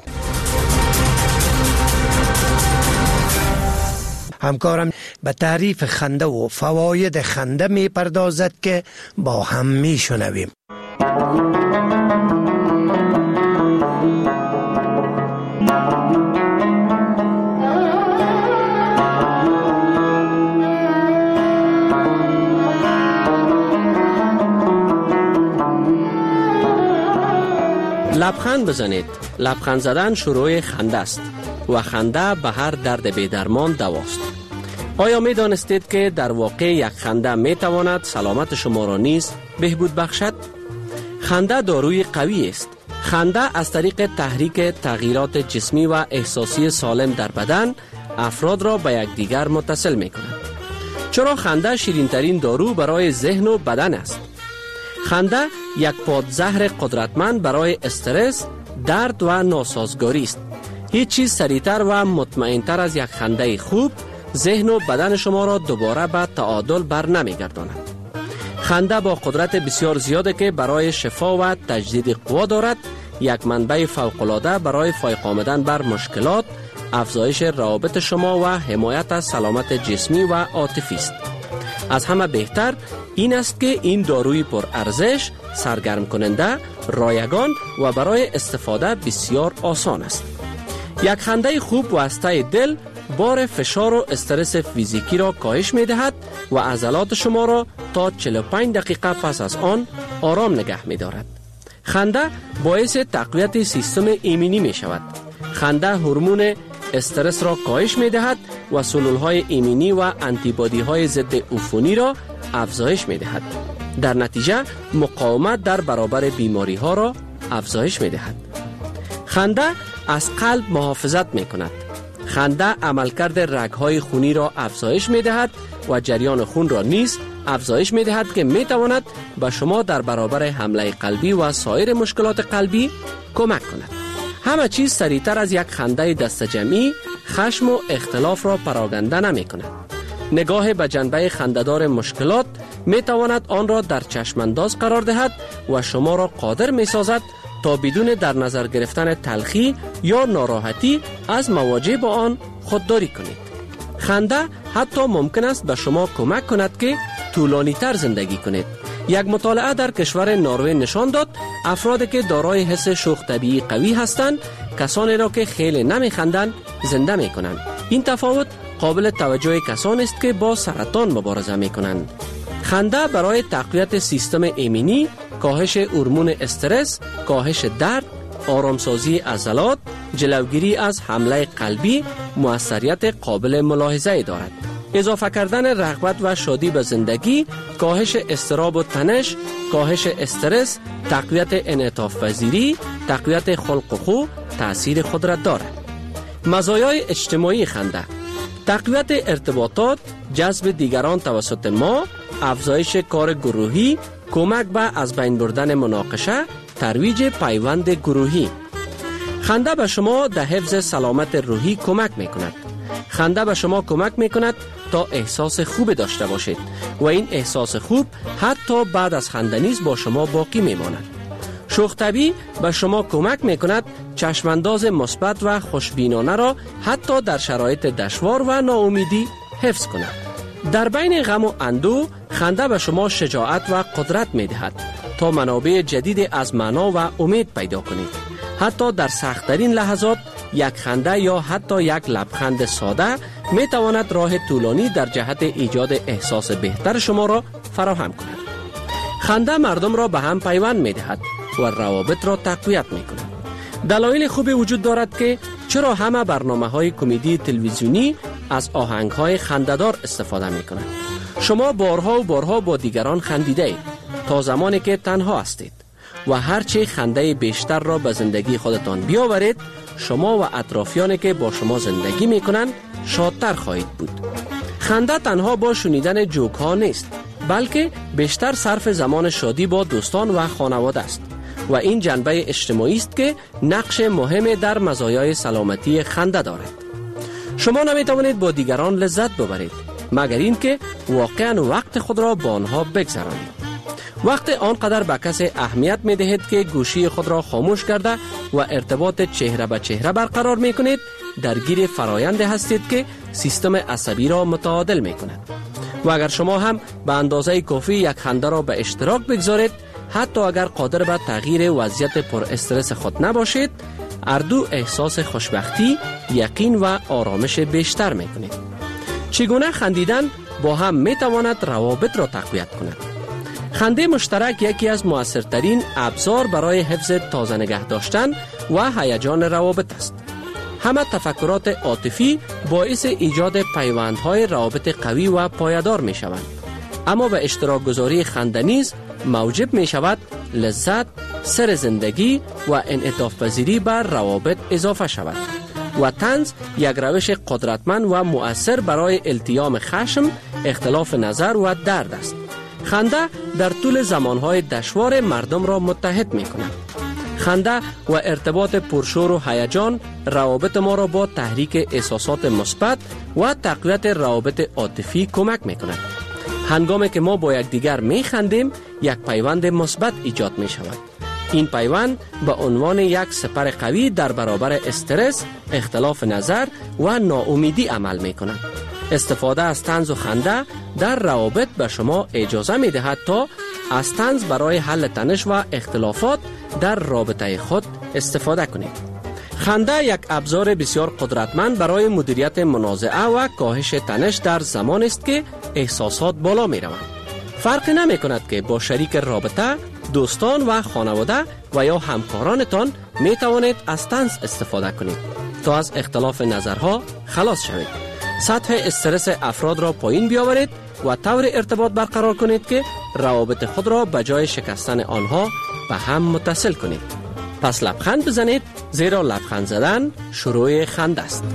همکارم به تعریف خنده و فواید خنده می پردازد که با هم می شنویم. لبخند بزنید. لبخند زدن شروع خنده است و خنده به هر درد بی‌درمان دواست. آیا می دانستید که در واقع یک خنده می تواند سلامت شما را نیز بهبود بخشد؟ خنده داروی قوی است. خنده از طریق تحریک تغییرات جسمی و احساسی سالم در بدن افراد را به یکدیگر متصل می کند. چرا خنده شیرین ترین دارو برای ذهن و بدن است؟ خنده یک پادزهر قدرتمند برای استرس، درد و ناسازگاری است. هیچ چیز سریعتر و مطمئنتر از یک خنده خوب ذهن و بدن شما را دوباره به تعادل بر نمیگرداند. خنده با قدرت بسیار زیاده که برای شفا و تجدید قوا دارد، یک منبع فوق‌العاده برای فایق آمدن بر مشکلات، افزایش روابط شما و حمایت از سلامت جسمی و عاطفی است. از همه بهتر این است که این داروی پر ارزش، سرگرم کننده، رایگان و برای استفاده بسیار آسان است. یک خنده خوب واسطه دل بار فشار و استرس فیزیکی را کاهش می دهد و عضلات شما را تا 45 دقیقه پس از آن آرام نگه می دارد. خنده باعث تقویت سیستم ایمنی می شود. خنده هورمون استرس را کاهش می دهد و سلولهای ایمنی و آنتیبادی های ضد عفونی را افزایش می دهد. در نتیجه مقاومت در برابر بیماری ها را افزایش می دهد. خنده از قلب محافظت می کند. خنده عملکرد رگ‌های خونی را افزایش می دهد و جریان خون را نیز افزایش می دهد که می تواند به شما در برابر حمله قلبی و سایر مشکلات قلبی کمک کند. همه چیز سریعتر از یک خنده دست جمعی خشم و اختلاف را پراکنده نمی کند. نگاه به جنبه خنده‌دار مشکلات می تواند آن را در چشمانداز قرار دهد و شما را قادر می سازد تا بدون در نظر گرفتن تلخی یا ناراحتی از مواجه با آن خودداری کنید. خنده حتی ممکن است به شما کمک کند که طولانی تر زندگی کنید. یک مطالعه در کشور نروژ نشان داد افرادی که دارای حس شوخ طبیعی قوی هستند کسانی را که خیلی نمیخندند زنده میکنند. این تفاوت قابل توجه کسانی است که با سرطان مبارزه میکنند. خنده برای تقویت سیستم ایمنی، کاهش هورمون استرس، کاهش درد، آرامسازی عضلات، جلوگیری از حمله قلبی موثریت قابل ملاحظه دارد. اضافه کردن رغبت و شادی به زندگی، کاهش اضطراب و تنش، کاهش استرس، تقویت انعطاف پذیری، تقویت خلق و خو تأثیر خود را دارد. مزایای اجتماعی خنده: تقویت ارتباطات، جذب دیگران توسط ما، افزایش کار گروهی، کمک به از بین بردن مناقشه، ترویج پیوند گروهی. خنده به شما در حفظ سلامت روحی کمک میکند. خنده به شما کمک میکند تا احساس خوب داشته باشید و این احساس خوب حتی بعد از خنده نیز با شما باقی میماند. شوخ طبعی به شما کمک میکند چشمانداز مثبت و خوشبینانه را حتی در شرایط دشوار و ناامیدی حفظ کند. در بین غم و اندوه خنده به شما شجاعت و قدرت میدهد تا منابع جدید از معنا و امید پیدا کنید. حتی در سخت‌ترین لحظات یک خنده یا حتی یک لبخند ساده می تواند راه طولانی در جهت ایجاد احساس بهتر شما را فراهم کند. خنده مردم را به هم پیوند می دهد و روابط را تقویت می کند. دلایل خوبی وجود دارد که چرا همه برنامه‌های کمدی تلویزیونی از آهنگ‌های خنده‌دار استفاده می کنند. شما بارها و بارها با دیگران خندیده اید تا زمانی که تنها هستید و هرچی خنده بیشتر را به زندگی خودتان بیاورید، شما و اطرافیانی که با شما زندگی میکنند شادتر خواهید بود. خنده تنها با شنیدن جوک ها نیست، بلکه بیشتر صرف زمان شادی با دوستان و خانواده است و این جنبه اجتماعی است که نقش مهمی در مزایای سلامتی خنده دارد. شما نمیتوانید با دیگران لذت ببرید مگر اینکه واقعا وقت خود را با آنها بگذرانید. وقت آنقدر به کسی اهمیت می دهید که گوشی خود را خاموش کرده و ارتباط چهره به چهره برقرار می کنید، درگیر فرایند هستید که سیستم عصبی را متعادل می کند. و اگر شما هم به اندازه کافی یک خنده را به اشتراک بگذارید، حتی اگر قادر به تغییر وضعیت پر استرس خود نباشید، اردو احساس خوشبختی، یقین و آرامش بیشتر می کنید. چگونه خندیدن با هم می تواند روابط را تقویت کند؟ خنده مشترک یکی از مؤثرترین ابزار برای حفظ تازه نگه داشتن و هیجان روابط است. همه تفکرات عاطفی باعث ایجاد پیوندهای روابط قوی و پایدار می شوند. اما به اشتراک گذاری خنده نیز موجب می شود لذت، سر زندگی و انعطاف پذیری بر روابط اضافه شود و طنز یک روش قدرتمند و مؤثر برای التیام خشم، اختلاف نظر و درد است. خنده در طول زمانهای دشوار مردم را متحد می کند. خنده و ارتباط پرشور و هیجان روابط ما را با تحریک احساسات مثبت و تقویت روابط عاطفی کمک می کند. هنگامی که ما با یکدیگر می خندیم، یک پیوند مثبت ایجاد می شود. این پیوند به عنوان یک سپر قوی در برابر استرس، اختلاف نظر و ناامیدی عمل می کند. استفاده از طنز و خنده در روابط به شما اجازه می دهد تا از طنز برای حل تنش و اختلافات در رابطه خود استفاده کنید. خنده یک ابزار بسیار قدرتمند برای مدیریت منازعه و کاهش تنش در زمان است که احساسات بالا می روند. فرق نمی کند که با شریک رابطه، دوستان و خانواده و یا همکارانتان می توانید از طنز استفاده کنید تا از اختلاف نظرها خلاص شوید. سطح استرس افراد را پایین بیاورید و طور ارتباط برقرار کنید که روابط خود را به جای شکستن آنها به هم متصل کنید. پس لبخند بزنید، زیرا لبخند زدن شروع خنده است.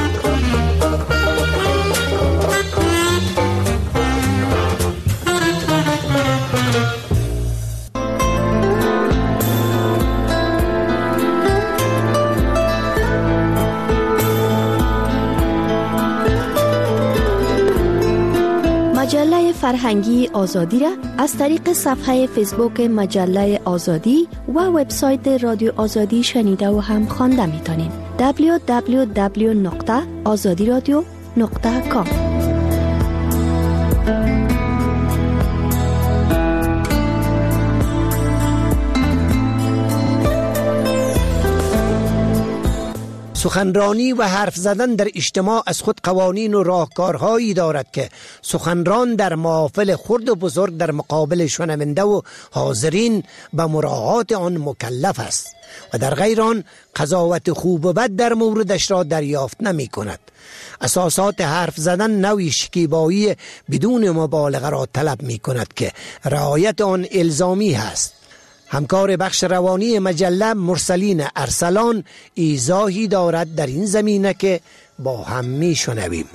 مجله فرهنگی آزادی را از طریق صفحه فیسبوک مجله آزادی و وبسایت رادیو آزادی شنیده و هم خوانده میتونید. www.azadiradio.com سخنرانی و حرف زدن در اجتماع از خود قوانین و راهکارهایی دارد که سخنران در محافل خرد و بزرگ در مقابل شنونده و حاضرین به مراعات آن مکلف است و در غیر آن قضاوت خوب و بد در موردش را دریافت نمی کند. اساسات حرف زدن نوعی شکیبایی بدون مبالغه را طلب می کند که رعایت آن الزامی است. همکار بخش روانی مجله مرسلین ارسلان ایضاحی دارد در این زمینه که با هم می شنویم.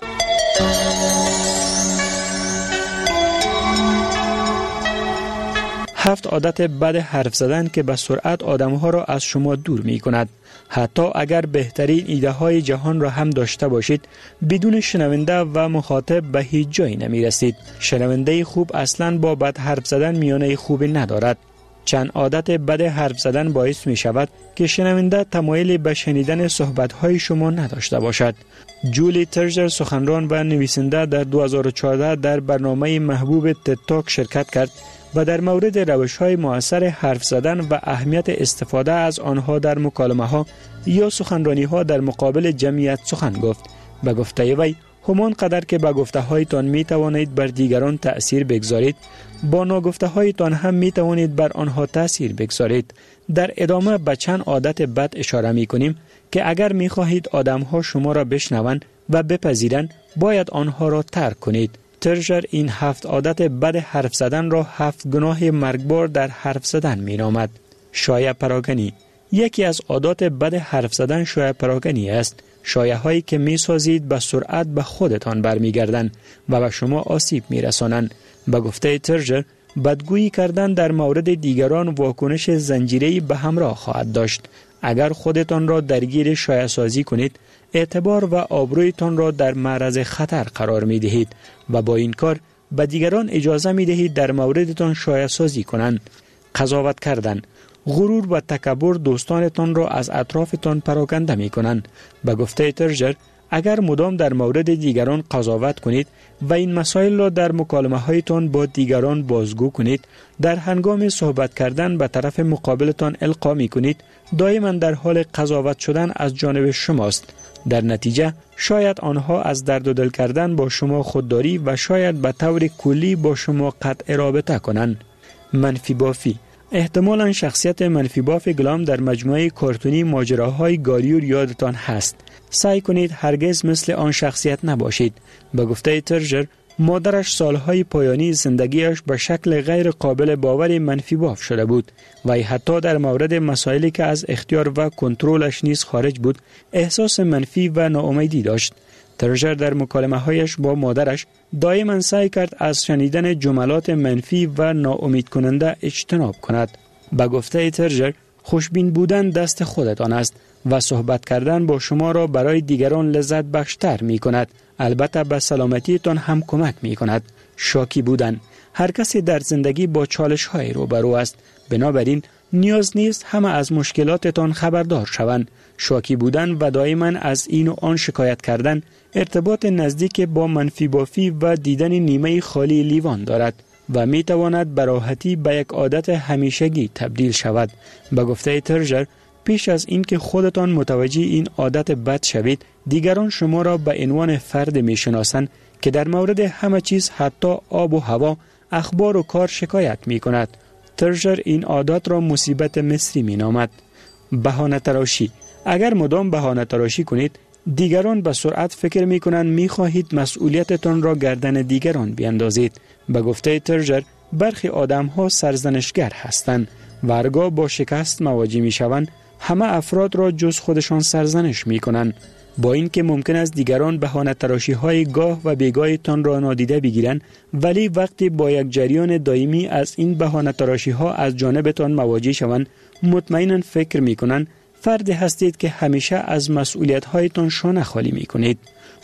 هفت عادت بد حرف زدن که به سرعت آدمها را از شما دور می کند. حتی اگر بهترین ایده های جهان را هم داشته باشید، بدون شنونده و مخاطب به هیچ جایی نمی رسید. شنونده خوب اصلاً با بد حرف زدن میانه خوبی ندارد. چند عادت بد حرف زدن باعث می شود که شنونده تمایلی به شنیدن صحبت‌های شما نداشته باشد. جولی ترژر سخنران و نویسنده در 2014 در برنامه محبوب تد تاک شرکت کرد و در مورد روش‌های مؤثر حرف زدن و اهمیت استفاده از آنها در مکالمه‌ها یا سخنرانی‌ها در مقابل جمعیت سخن گفت. به گفته وی، همان قدر که با گفته‌هایتان می توانید بر دیگران تأثیر بگذارید، با ناگفته‌هایتان هم می توانید بر آنها تأثیر بگذارید. در ادامه به چند عادت بد اشاره می کنیم که اگر می خواهید آدم‌ها شما را بشنوند و بپذیرند، باید آنها را ترک کنید. ترژر این 7 عادت بد حرف زدن را 7 گناه مرگبار در حرف زدن می نامد. شایعه پراکنی. یکی از عادات بد حرف زدن شایعه پراکنی است. شایعه هایی که می سازید به سرعت به خودتان برمیگردند و به شما آسیب می رسانند. به گفته ترژر، بدگویی کردن در مورد دیگران واکنش زنجیره‌ای به همراه خواهد داشت. اگر خودتان را درگیر شایعه سازی کنید، اعتبار و آبرویتان را در معرض خطر قرار می دهید و با این کار به دیگران اجازه می دهید در موردتان شایعه سازی کنند. قضاوت کردن. غرور و تکبر دوستانتان را از اطرافتان پراکنده می کنند. به گفته ترژر، اگر مدام در مورد دیگران قضاوت کنید و این مسائل را در مکالمه هایتان با دیگران بازگو کنید، در هنگام صحبت کردن به طرف مقابلتان القا می کنید، دائما در حال قضاوت شدن از جانب شماست. در نتیجه شاید آنها از درد و دل کردن با شما خودداری و شاید به طور کلی با شما قطع رابطه کنند. منفی بافی. احتمالاً شخصیت منفی باف گلام در مجموعه کارتونی ماجراهای گاریور یادتان هست. سعی کنید هرگز مثل آن شخصیت نباشید. به گفته ترژر، مادرش سالهای پایانی زندگیش به شکل غیر قابل باور منفی باف شده بود و حتی در مورد مسائلی که از اختیار و کنترلش نیز خارج بود، احساس منفی و ناامیدی داشت. ترژر در مکالمه هایش با مادرش دائما سعی کرد از شنیدن جملات منفی و ناامید کننده اجتناب کند. به گفته ترژر، خوشبین بودن دست خودتان است و صحبت کردن با شما را برای دیگران لذت بخشتر می کند. البته به سلامتیتان هم کمک می کند. شاکی بودن. هر کسی در زندگی با چالش های روبرو است. بنابراین نیاز نیست همه از مشکلاتتان خبردار شوند. شاکی بودن و دائما از این و آن شکایت کردن ارتباط نزدیک با منفی بافی و دیدن نیمه خالی لیوان دارد و می تواند به راحتی به یک عادت همیشگی تبدیل شود. به گفته ترژر، پیش از اینکه خودتان متوجه این عادت بد شوید، دیگران شما را به عنوان فرد می شناسند که در مورد همه چیز، حتی آب و هوا، اخبار و کار شکایت می کند. ترژر این عادت را مصیبت مصری می نامد. بهانه تراشی. اگر مدام بهانه تراشی کنید، دیگران به سرعت فکر می کنند می خواهید مسئولیتتان را گردن دیگران بیندازید. به گفته ترژر، برخی آدم ها سرزنشگر هستند و هرگاه با شکست مواجه می شوند، همه افراد را جز خودشان سرزنش می کنند. با اینکه ممکن است دیگران بهانه تراشی های گاه و بیگاهتان را نادیده بگیرند، ولی وقتی با یک جریان دائمی از این بهانه تراشی ها از جانبتان مواجه شوند، مطمئنا فکر می کنند فردی هستید که همیشه از مسئولیت هایتان شانه خالی می کنید.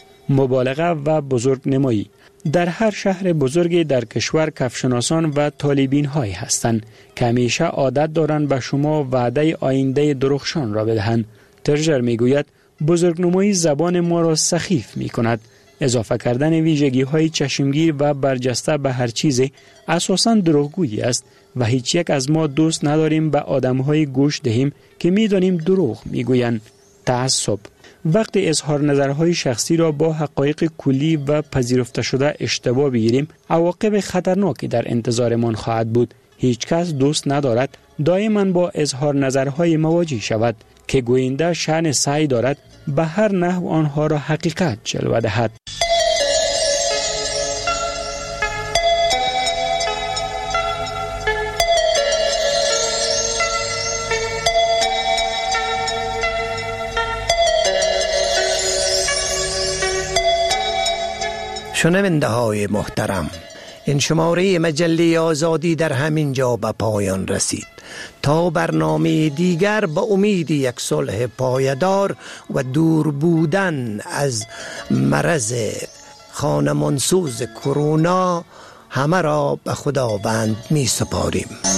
مبالغه و بزرگ نمایی. در هر شهر بزرگی در کشور کفشناسان و طالبین هایی هستند که همیشه عادت دارند به شما وعده آینده درخشان را بدهند. ترژر می گوید بزرگنمایی زبان ما را سخیف می کند. اضافه کردن ویژگی های چشمگیر و برجسته به هر چیزی اساساً دروغگویی است و هیچ یک از ما دوست نداریم به آدم های گوش دهیم که می دانیم دروغ می گویند. تعصب. وقتی اظهار نظرهای شخصی را با حقایق کلی و پذیرفته شده اشتباه بگیریم، عواقب خطرناکی در انتظارمان خواهد بود. هیچ کس دوست ندارد دائما با اظهار نظرهای مواجه شود که گوینده شأن سعی دارد به هر نحو آنها را حقیقت جلوه دهد. شنونده های محترم، این شماره مجله آزادی در همین جا به پایان رسید. تا برنامه دیگر به امید یک صلح پایدار و دور بودن از مرض خانمانسوز کرونا همه را به خداوند می سپاریم.